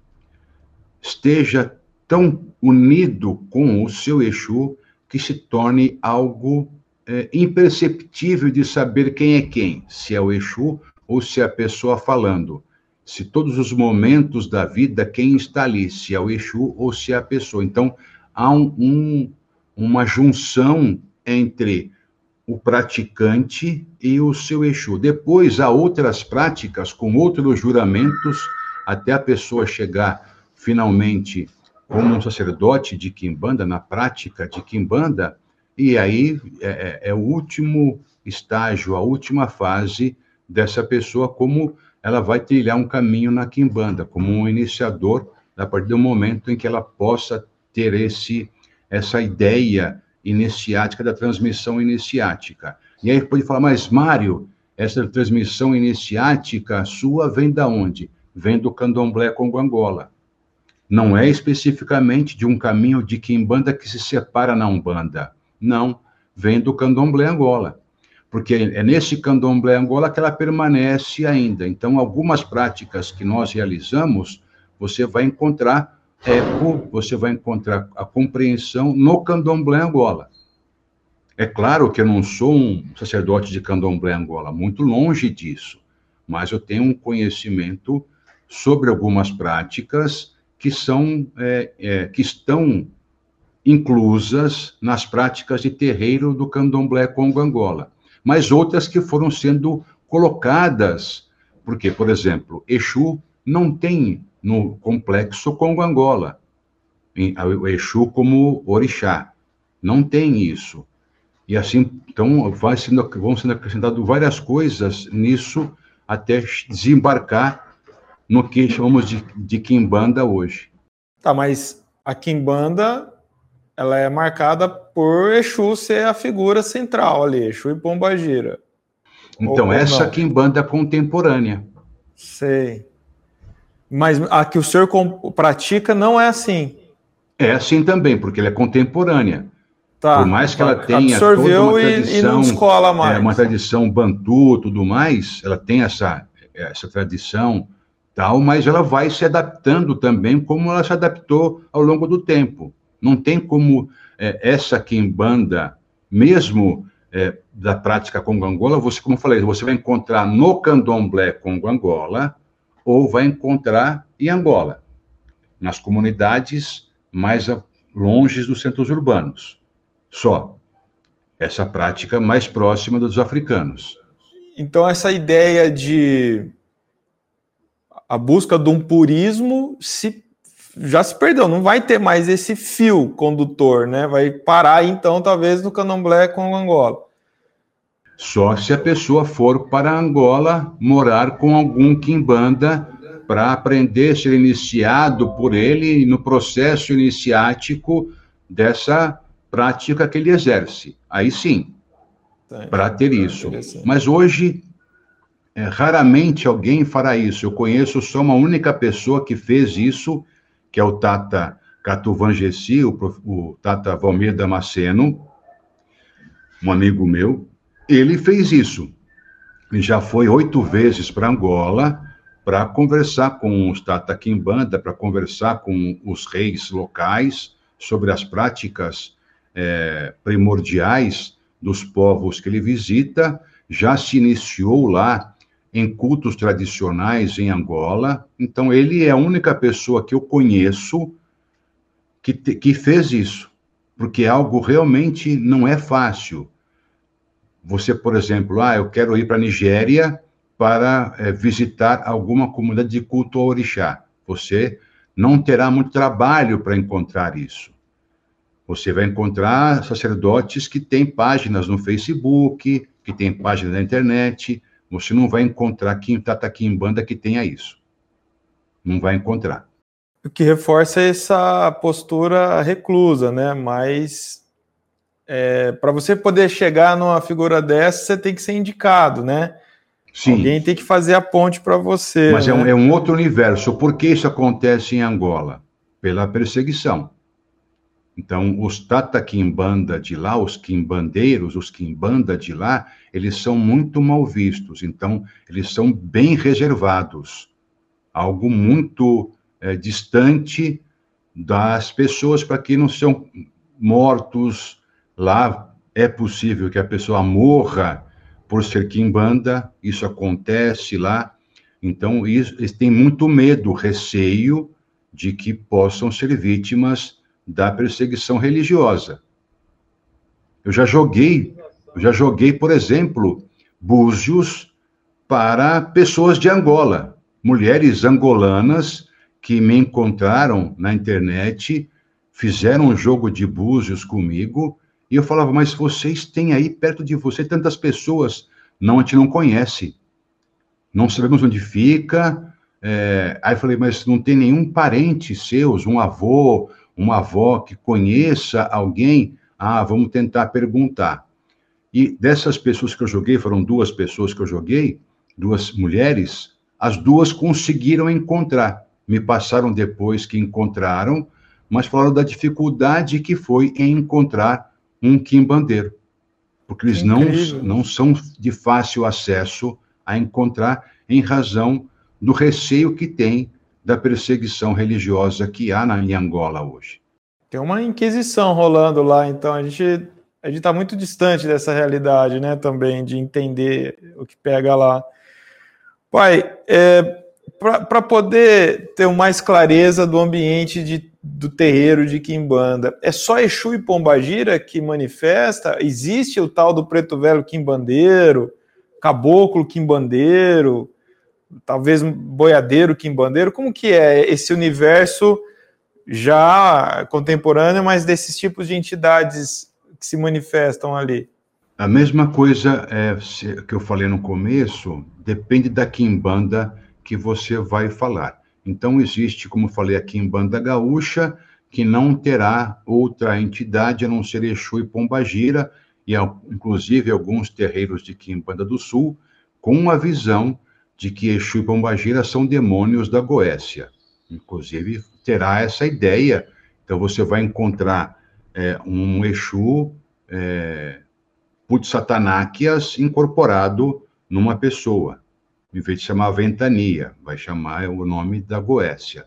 esteja tão unido com o seu Exu que se torne algo é, imperceptível de saber quem é quem, se é o Exu ou se é a pessoa falando. Se todos os momentos da vida, quem está ali, se é o Exu ou se é a pessoa. Então, há um, um, uma junção entre o praticante e o seu Exu. Depois, há outras práticas com outros juramentos, até a pessoa chegar, finalmente, como um sacerdote de quimbanda, na prática de quimbanda, e aí é, é o último estágio, a última fase dessa pessoa, como ela vai trilhar um caminho na quimbanda, como um iniciador, a partir do momento em que ela possa ter esse, essa ideia iniciática da transmissão iniciática. E aí pode falar, mas Mário, essa transmissão iniciática sua vem da onde? Vem do candomblé Congo-Angola. Não é especificamente de um caminho de quimbanda que se separa na Umbanda. Não, vem do candomblé Angola. Porque é nesse candomblé Angola que ela permanece ainda. Então, algumas práticas que nós realizamos, você vai encontrar eco, você vai encontrar a compreensão no candomblé Angola. É claro que eu não sou um sacerdote de candomblé Angola, muito longe disso, mas eu tenho um conhecimento sobre algumas práticas que são, é, é, que estão inclusas nas práticas de terreiro do candomblé Congo-Angola, mas outras que foram sendo colocadas, porque, por exemplo, Exu não tem no complexo Congo-Angola, o Exu como orixá, não tem isso. E assim, então, vai sendo, vão sendo acrescentadas várias coisas nisso, até desembarcar no que chamamos de, de quimbanda hoje. Tá, mas a quimbanda, ela é marcada por Exu ser a figura central ali, Exu e Pombagira. Então, ou, essa ou quimbanda contemporânea. Sei. Mas a que o senhor pratica não é assim. É assim também, porque ela é contemporânea. Tá, por mais que ela tenha absorveu toda uma tradição, e, e não descola mais. É, uma tradição bantu, tudo mais, ela tem essa, essa tradição tal, mas ela vai se adaptando também como ela se adaptou ao longo do tempo. Não tem como é, essa quimbanda, mesmo é, da prática Congo-Angola, você, como eu falei, você vai encontrar no candomblé Congo-Angola ou vai encontrar em Angola, nas comunidades mais longe dos centros urbanos. Só. Essa prática mais próxima dos africanos. Então, essa ideia de a busca de um purismo se, já se perdeu, não vai ter mais esse fio condutor, né? Vai parar, então, talvez, no candomblé com Angola. Só se a pessoa for para Angola morar com algum quimbanda para aprender a ser iniciado por ele no processo iniciático dessa prática que ele exerce. Aí sim, para ter isso. Mas hoje, é, raramente alguém fará isso. Eu conheço só uma única pessoa que fez isso, que é o Tata Catuvangessi, o, o Tata Valmir Damasceno, um amigo meu, ele fez isso. Ele já foi oito vezes para Angola para conversar com os Tata Quimbanda, para conversar com os reis locais sobre as práticas é, primordiais dos povos que ele visita. Já se iniciou lá em cultos tradicionais em Angola. Então, ele é a única pessoa que eu conheço que, te, que fez isso, porque algo realmente não é fácil. Você, por exemplo, ah, eu quero ir para a Nigéria para é, visitar alguma comunidade de culto ao orixá. Você não terá muito trabalho para encontrar isso. Você vai encontrar sacerdotes que têm páginas no Facebook, que têm páginas na internet. Você não vai encontrar quem Tata Quimbanda que tenha isso. Não vai encontrar. O que reforça essa postura reclusa, né? Mas é, para você poder chegar numa figura dessa, você tem que ser indicado, né? Sim. Alguém tem que fazer a ponte para você. Mas né? é, um, é um outro universo. Por que isso acontece em Angola? Pela perseguição. Então, os Tata Quimbanda de lá, os quimbandeiros, os quimbanda de lá, eles são muito mal vistos. Então, eles são bem reservados. Algo muito é, distante das pessoas para que não sejam mortos. Lá é possível que a pessoa morra por ser quimbanda, isso acontece lá. Então, isso, eles têm muito medo, receio de que possam ser vítimas da perseguição religiosa. Eu já joguei, eu já joguei, por exemplo, búzios para pessoas de Angola, mulheres angolanas que me encontraram na internet, fizeram um jogo de búzios comigo, e eu falava, mas vocês têm aí perto de você tantas pessoas. Não, a gente não conhece. Não sabemos onde fica. É... Aí eu falei, mas não tem nenhum parente seus, um avô, uma avó que conheça alguém? Ah, vamos tentar perguntar. E dessas pessoas que eu joguei, foram duas pessoas que eu joguei, duas mulheres, as duas conseguiram encontrar. Me passaram depois que encontraram, mas falaram da dificuldade que foi em encontrar um quimbandeiro. Porque eles não, não são de fácil acesso a encontrar em razão do receio que tem da perseguição religiosa que há na, em Angola hoje. Tem uma inquisição rolando lá, então a gente a gente está muito distante dessa realidade, né, também, de entender o que pega lá. Pai, é, para poder ter mais clareza do ambiente de, do terreiro de Quimbanda, é só Exu e Pombagira que manifesta? Existe o tal do preto velho quimbandeiro, caboclo quimbandeiro, talvez boiadeiro quimbandeiro? Como que é esse universo já contemporâneo, mas desses tipos de entidades que se manifestam ali? A mesma coisa é, que eu falei no começo, depende da quimbanda que você vai falar. Então, existe, como eu falei, a quimbanda gaúcha, que não terá outra entidade a não ser Exu e Pombagira, e inclusive alguns terreiros de quimbanda do sul, com a visão de que Exu e Pombagira são demônios da Goécia. Inclusive, terá essa ideia. Então, você vai encontrar é, um Exu é, Putsatanakhias incorporado numa pessoa. Em vez de chamar Ventania, vai chamar o nome da Goécia.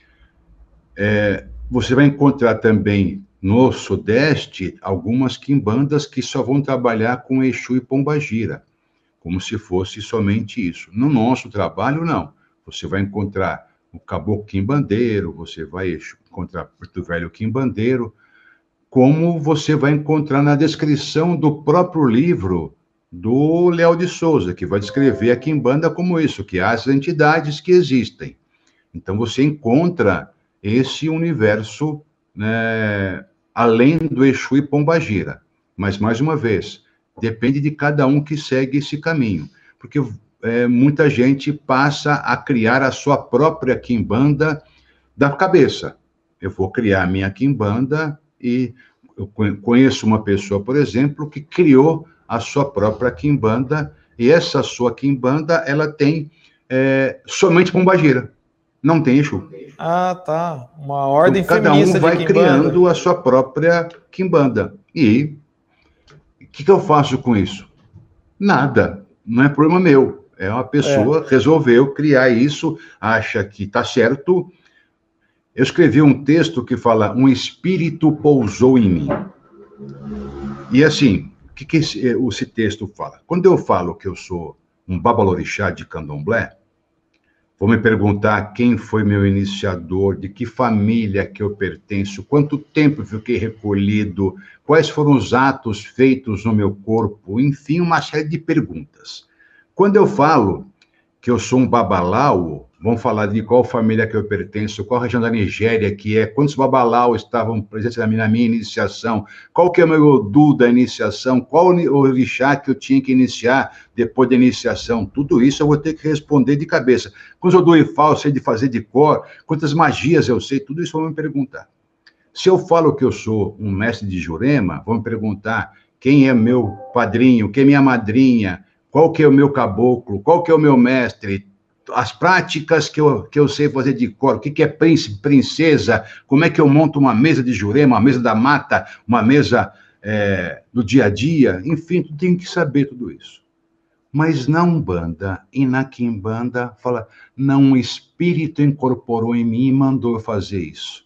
É, você vai encontrar também no Sudeste algumas quimbandas que só vão trabalhar com Exu e Pombagira, como se fosse somente isso. No nosso trabalho, não. Você vai encontrar o Caboclo Quimbandeiro, você vai encontrar Preto Velho Quimbandeiro, como você vai encontrar na descrição do próprio livro do Léo de Souza, que vai descrever a Quimbanda como isso, que há as entidades que existem. Então, você encontra esse universo, né, além do Exu e Pombagira. Mas, mais uma vez, depende de cada um que segue esse caminho. Porque é, muita gente passa a criar a sua própria Quimbanda da cabeça. Eu vou criar a minha Quimbanda e eu conheço uma pessoa, por exemplo, que criou a sua própria Quimbanda, e essa sua Quimbanda, ela tem é, somente Pombagira, não tem Exu. Ah, tá. Uma ordem então, feminista de Cada um vai criando a sua própria Quimbanda. E O que, que eu faço com isso? Nada, não é problema meu. É uma pessoa que é. resolveu criar isso, acha que está certo. Eu escrevi um texto que fala, um espírito pousou em mim. E assim, o que, que esse, esse texto fala? Quando eu falo que eu sou um babalorixá de candomblé, vou me perguntar quem foi meu iniciador, de que família que eu pertenço, quanto tempo fiquei recolhido, quais foram os atos feitos no meu corpo, enfim, uma série de perguntas. Quando eu falo que eu sou um babalau, vão falar de qual família que eu pertenço, qual região da Nigéria que é, quantos babalau estavam presentes na minha, na minha iniciação, qual que é o meu Odu da iniciação, qual o orixá que eu tinha que iniciar depois da iniciação, tudo isso eu vou ter que responder de cabeça. Quantos Odu e Fá eu sei de fazer de cor, quantas magias eu sei, tudo isso vão me perguntar. Se eu falo que eu sou um mestre de Jurema, vão me perguntar quem é meu padrinho, quem é minha madrinha, qual que é o meu caboclo, qual que é o meu mestre, as práticas que eu, que eu sei fazer de cor, o que, que é príncipe, princesa, como é que eu monto uma mesa de Jurema, uma mesa da mata, uma mesa é, do dia a dia, enfim, tu tem que saber tudo isso. Mas na Umbanda e na Quimbanda, fala, não, um espírito incorporou em mim e mandou eu fazer isso.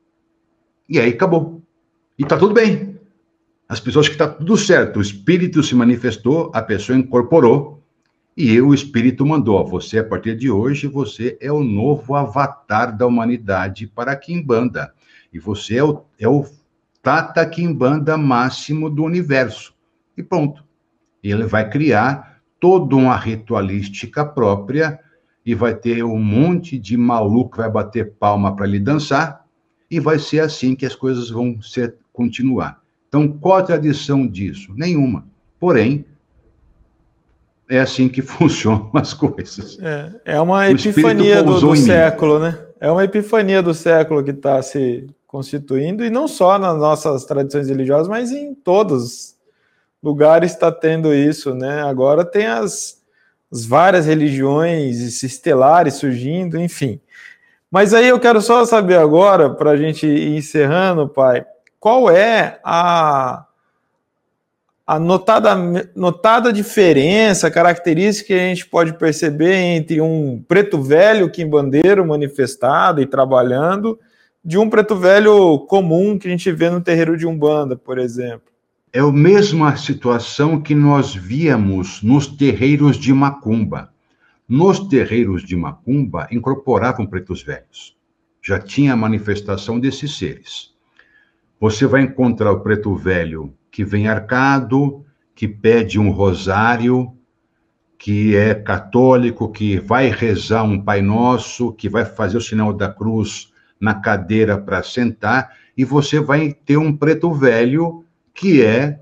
E aí acabou. E tá tudo bem. As pessoas que tá tudo certo, o espírito se manifestou, a pessoa incorporou, e o espírito mandou, você, a partir de hoje, você é o novo avatar da humanidade para a Quimbanda. E você é o, é o Tata Quimbanda máximo do universo. E pronto. E ele vai criar toda uma ritualística própria, e vai ter um monte de maluco que vai bater palma para ele dançar, e vai ser assim que as coisas vão ser, continuar. Então, qual a tradição disso? Nenhuma. Porém, é assim que funcionam as coisas. É, é uma epifania do, do século, né? É uma epifania do século que está se constituindo, e não só nas nossas tradições religiosas, mas em todos os lugares está tendo isso, né? Agora tem as, as várias religiões estelares surgindo, enfim. Mas aí eu quero só saber agora, para a gente ir encerrando, pai, qual é a, a notada, notada diferença, característica que a gente pode perceber entre um preto velho quimbandeiro manifestado e trabalhando, de um preto velho comum que a gente vê no terreiro de Umbanda, por exemplo? É a mesma situação que nós víamos nos terreiros de Macumba. Nos terreiros de Macumba, incorporavam pretos velhos. Já tinha a manifestação desses seres. Você vai encontrar o preto velho que vem arcado, que pede um rosário, que é católico, que vai rezar um Pai Nosso, que vai fazer o sinal da cruz na cadeira para sentar, e você vai ter um preto velho que é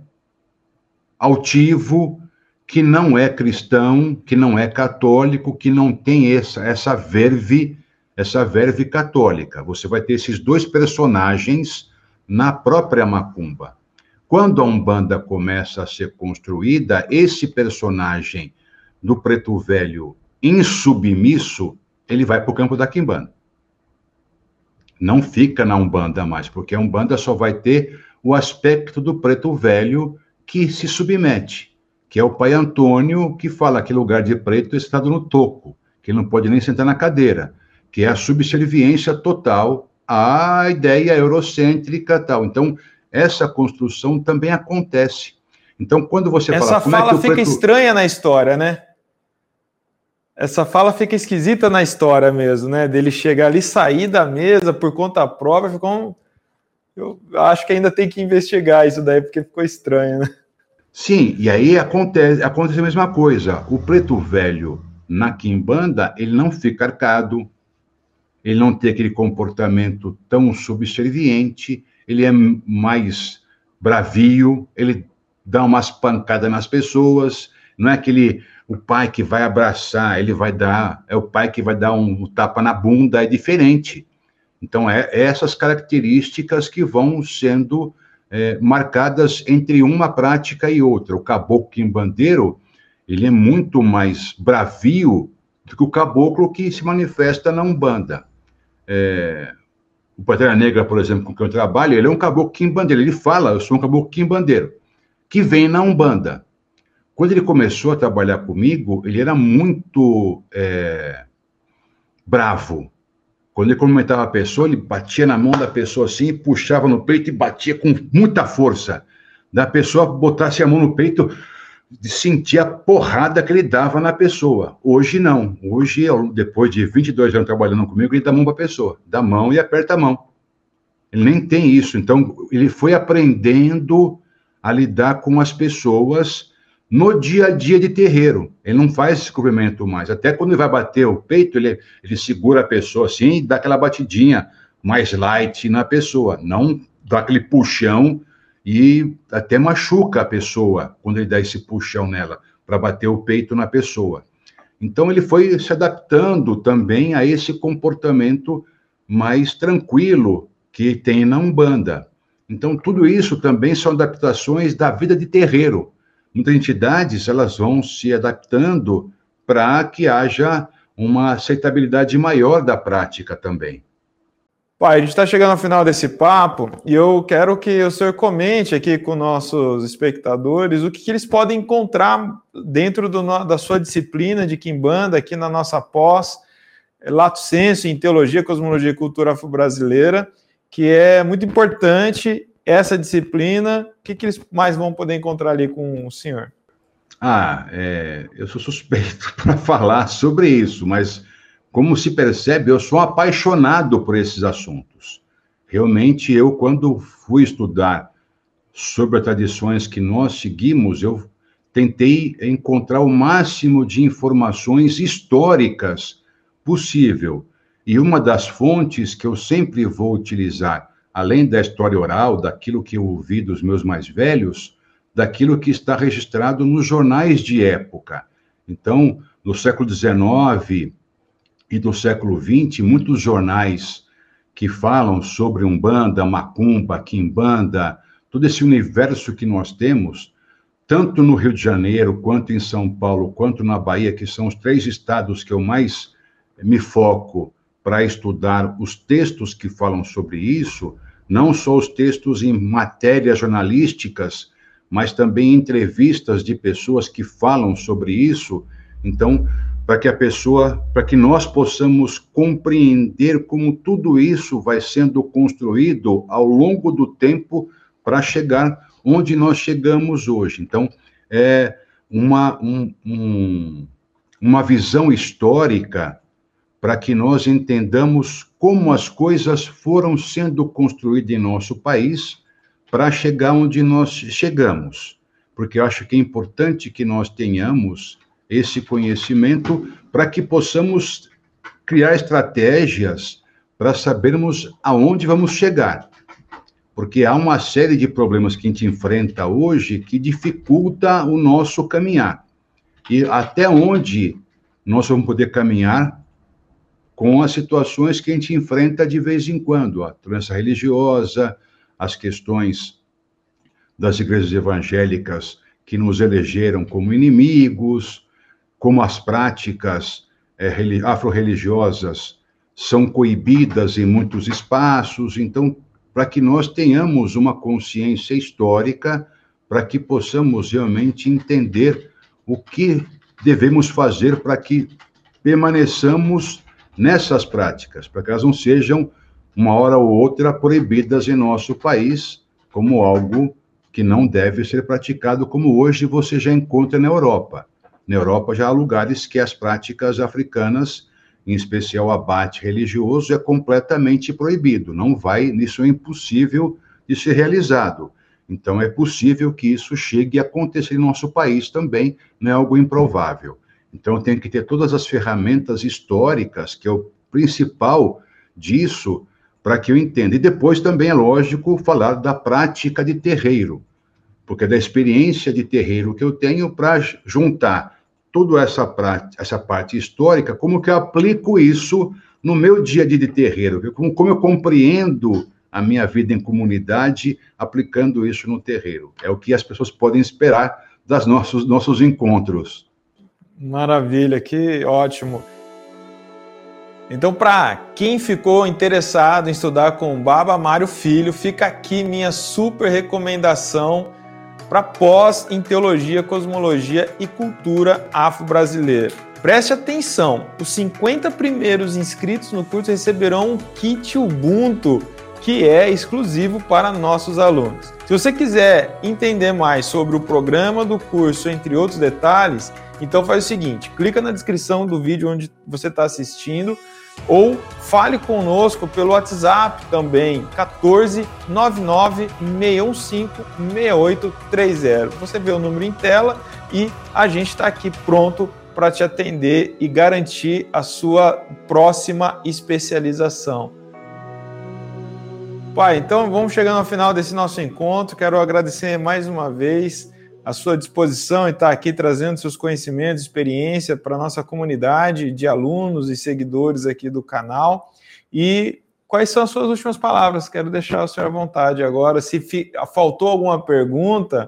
altivo, que não é cristão, que não é católico, que não tem essa, essa verve, essa verve católica. Você vai ter esses dois personagens na própria Macumba. Quando a Umbanda começa a ser construída, esse personagem do preto velho insubmisso, ele vai para o campo da Quimbanda. Não fica na Umbanda mais, porque a Umbanda só vai ter o aspecto do preto velho que se submete, que é o pai Antônio, que fala que lugar de preto está no toco, que ele não pode nem sentar na cadeira, que é a subserviência total à ideia eurocêntrica e tal. Então, essa construção também acontece. Então, quando você essa fala... Como fala é que o fica preto... estranha na história, né? Essa fala fica esquisita na história mesmo, né? Dele chegar ali, sair da mesa por conta própria, ficou um... Eu acho que ainda tem que investigar isso daí, porque ficou estranho, né? Sim, e aí acontece, acontece a mesma coisa. O preto velho na Quimbanda, ele não fica arcado, ele não tem aquele comportamento tão subserviente, ele é mais bravio, ele dá umas pancadas nas pessoas, não é aquele o pai que vai abraçar, ele vai dar, é o pai que vai dar um, um tapa na bunda, é diferente. Então, é, é essas características que vão sendo é, marcadas entre uma prática e outra. O caboclo quimbandeiro, ele é muito mais bravio do que o caboclo que se manifesta na Umbanda. É, o Pantera Negra, por exemplo, com quem eu trabalho, ele é um caboclo quimbandeiro. Ele fala, eu sou um caboclo quimbandeiro. que vem na Umbanda. Quando ele começou a trabalhar comigo, ele era muito é, bravo. Quando ele cumprimentava a pessoa, ele batia na mão da pessoa assim, puxava no peito e batia com muita força. Da pessoa botasse a mão no peito, sentia a porrada que ele dava na pessoa. Hoje não. Hoje, depois de vinte e dois anos trabalhando comigo, ele dá a mão para a pessoa. Dá a mão e aperta a mão. Ele nem tem isso. Então, ele foi aprendendo a lidar com as pessoas no dia a dia de terreiro. Ele não faz esse cumprimento mais. Até quando ele vai bater o peito, ele, ele segura a pessoa assim e dá aquela batidinha mais light na pessoa. Não dá aquele puxão e até machuca a pessoa quando ele dá esse puxão nela, para bater o peito na pessoa. Então, ele foi se adaptando também a esse comportamento mais tranquilo que tem na Umbanda. Então, tudo isso também são adaptações da vida de terreiro. Muitas entidades, elas vão se adaptando para que haja uma aceitabilidade maior da prática também. Pai, a gente está chegando ao final desse papo e eu quero que o senhor comente aqui com nossos espectadores o que, que eles podem encontrar dentro do, da sua disciplina de Quimbanda, aqui na nossa pós, Lato Sensu em Teologia, Cosmologia e Cultura Afro-Brasileira, que é muito importante essa disciplina. O que, que eles mais vão poder encontrar ali com o senhor? Ah, é, eu sou suspeito para falar sobre isso, mas como se percebe, eu sou apaixonado por esses assuntos. Realmente, eu, quando fui estudar sobre as tradições que nós seguimos, eu tentei encontrar o máximo de informações históricas possível. E uma das fontes que eu sempre vou utilizar, além da história oral, daquilo que eu ouvi dos meus mais velhos, daquilo que está registrado nos jornais de época. Então, no século dezenove e do século vinte, muitos jornais que falam sobre Umbanda, Macumba, Quimbanda, todo esse universo que nós temos, tanto no Rio de Janeiro, quanto em São Paulo, quanto na Bahia, que são os três estados que eu mais me foco para estudar os textos que falam sobre isso, não só os textos em matérias jornalísticas, mas também entrevistas de pessoas que falam sobre isso. Então, para que a pessoa, para que nós possamos compreender como tudo isso vai sendo construído ao longo do tempo para chegar onde nós chegamos hoje. Então, é uma, um, um, uma visão histórica para que nós entendamos como as coisas foram sendo construídas em nosso país para chegar onde nós chegamos. Porque eu acho que é importante que nós tenhamos esse conhecimento para que possamos criar estratégias para sabermos aonde vamos chegar. Porque há uma série de problemas que a gente enfrenta hoje que dificulta o nosso caminhar. E até onde nós vamos poder caminhar com as situações que a gente enfrenta de vez em quando, a doença religiosa, as questões das igrejas evangélicas que nos elegeram como inimigos, como as práticas é, afro-religiosas são coibidas em muitos espaços. Então, para que nós tenhamos uma consciência histórica, para que possamos realmente entender o que devemos fazer para que permaneçamos nessas práticas, para que elas não sejam, uma hora ou outra, proibidas em nosso país, como algo que não deve ser praticado, como hoje você já encontra na Europa. Na Europa já há lugares que as práticas africanas, em especial o abate religioso, é completamente proibido. Não vai, isso é impossível de ser realizado. Então é possível que isso chegue a acontecer no nosso país também, não é algo improvável. Então eu tenho que ter todas as ferramentas históricas, que é o principal disso, para que eu entenda. E depois também é lógico falar da prática de terreiro, porque é da experiência de terreiro que eu tenho para juntar toda essa, prática, essa parte histórica, como que eu aplico isso no meu dia a dia de terreiro, como, como eu compreendo a minha vida em comunidade aplicando isso no terreiro. É o que as pessoas podem esperar dos nossos, nossos encontros. Maravilha, que ótimo. Então, para quem ficou interessado em estudar com o Baba Mário Filho, fica aqui minha super recomendação para pós em Teologia, Cosmologia e Cultura Afro-Brasileira. Preste atenção, os cinquenta primeiros inscritos no curso receberão um kit Ubuntu, que é exclusivo para nossos alunos. Se você quiser entender mais sobre o programa do curso, entre outros detalhes, então faz o seguinte, clica na descrição do vídeo onde você está assistindo, ou fale conosco pelo WhatsApp também, quatorze, nove nove, seis um cinco, seis oito três zero. Você vê o número em tela e a gente está aqui pronto para te atender e garantir a sua próxima especialização. Pai, então vamos chegando ao final desse nosso encontro. Quero agradecer mais uma vez a sua disposição em estar aqui trazendo seus conhecimentos, experiência para a nossa comunidade de alunos e seguidores aqui do canal. E quais são as suas últimas palavras? Quero deixar o senhor à vontade agora. Se fi... faltou alguma pergunta,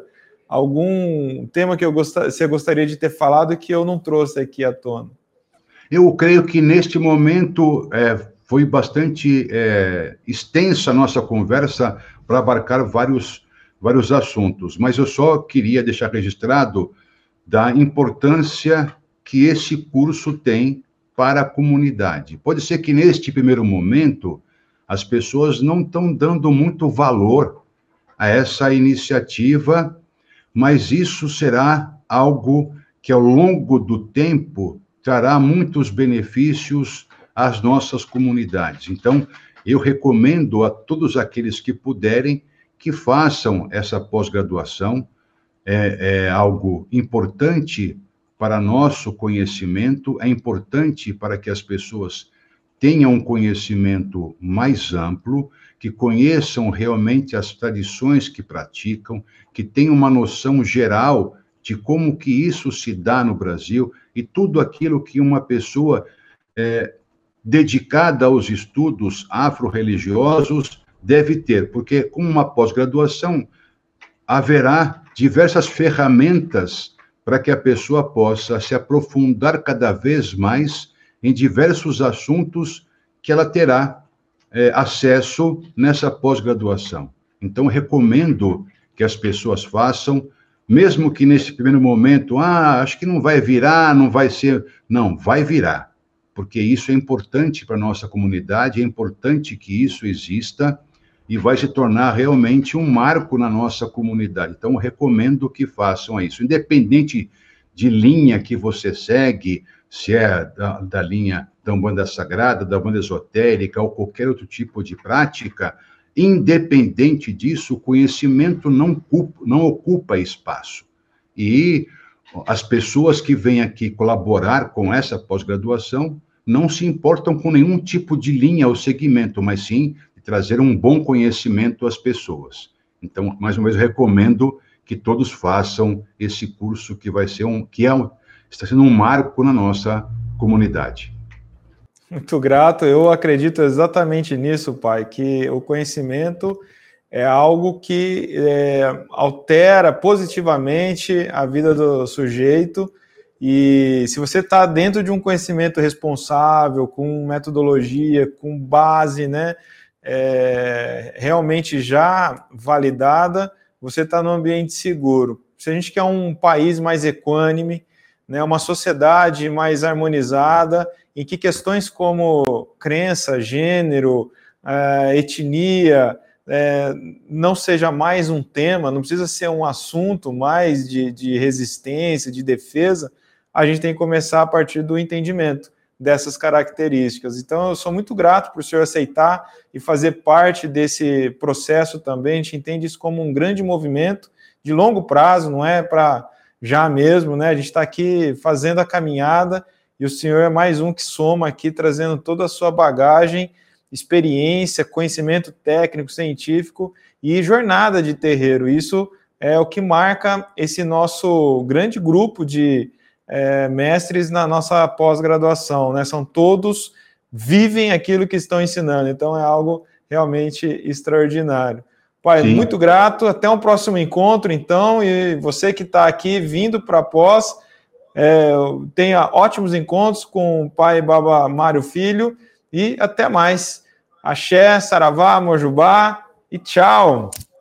algum tema que eu gost... você gostaria de ter falado que eu não trouxe aqui à tona? Eu creio que neste momento é, foi bastante é, extensa a nossa conversa para abarcar vários vários assuntos, mas eu só queria deixar registrado da importância que esse curso tem para a comunidade. Pode ser que neste primeiro momento as pessoas não estão dando muito valor a essa iniciativa, mas isso será algo que ao longo do tempo trará muitos benefícios às nossas comunidades. Então, eu recomendo a todos aqueles que puderem que façam essa pós-graduação, é, é algo importante para nosso conhecimento, é importante para que as pessoas tenham um conhecimento mais amplo, que conheçam realmente as tradições que praticam, que tenham uma noção geral de como que isso se dá no Brasil e tudo aquilo que uma pessoa é, dedicada aos estudos afro-religiosos deve ter, porque com uma pós-graduação haverá diversas ferramentas para que a pessoa possa se aprofundar cada vez mais em diversos assuntos que ela terá é, acesso nessa pós-graduação. Então, recomendo que as pessoas façam, mesmo que nesse primeiro momento, ah, acho que não vai virar, não vai ser... Não, vai virar, porque isso é importante para a nossa comunidade, é importante que isso exista, e vai se tornar realmente um marco na nossa comunidade. Então, recomendo que façam isso. Independente de linha que você segue, se é da, da linha da Umbanda Sagrada, da Umbanda Esotérica, ou qualquer outro tipo de prática, independente disso, o conhecimento não ocupa, não ocupa espaço. E as pessoas que vêm aqui colaborar com essa pós-graduação não se importam com nenhum tipo de linha ou segmento, mas sim trazer um bom conhecimento às pessoas. Então, mais uma vez, eu recomendo que todos façam esse curso que vai ser um, que é um, está sendo um marco na nossa comunidade. Muito grato, eu acredito exatamente nisso, pai, que o conhecimento é algo que é, altera positivamente a vida do sujeito, e se você está dentro de um conhecimento responsável, com metodologia, com base, né, É, realmente já validada, você está num ambiente seguro. Se a gente quer um país mais equânime, né, uma sociedade mais harmonizada, em que questões como crença, gênero, é, etnia, é, não seja mais um tema, não precisa ser um assunto mais de, de resistência, de defesa, a gente tem que começar a partir do entendimento dessas características. Então, eu sou muito grato por o senhor aceitar e fazer parte desse processo também. A gente entende isso como um grande movimento de longo prazo, não é para já mesmo, né? A gente está aqui fazendo a caminhada e o senhor é mais um que soma aqui, trazendo toda a sua bagagem, experiência, conhecimento técnico, científico e jornada de terreiro. Isso é o que marca esse nosso grande grupo de É, mestres na nossa pós-graduação, né? São todos, vivem aquilo que estão ensinando, então é algo realmente extraordinário. Pai, Sim. muito grato, até um próximo encontro, então, e você que está aqui vindo para a pós, é, tenha ótimos encontros com o pai Baba Mário Filho, e até mais. Axé, Saravá, Mojubá, e tchau!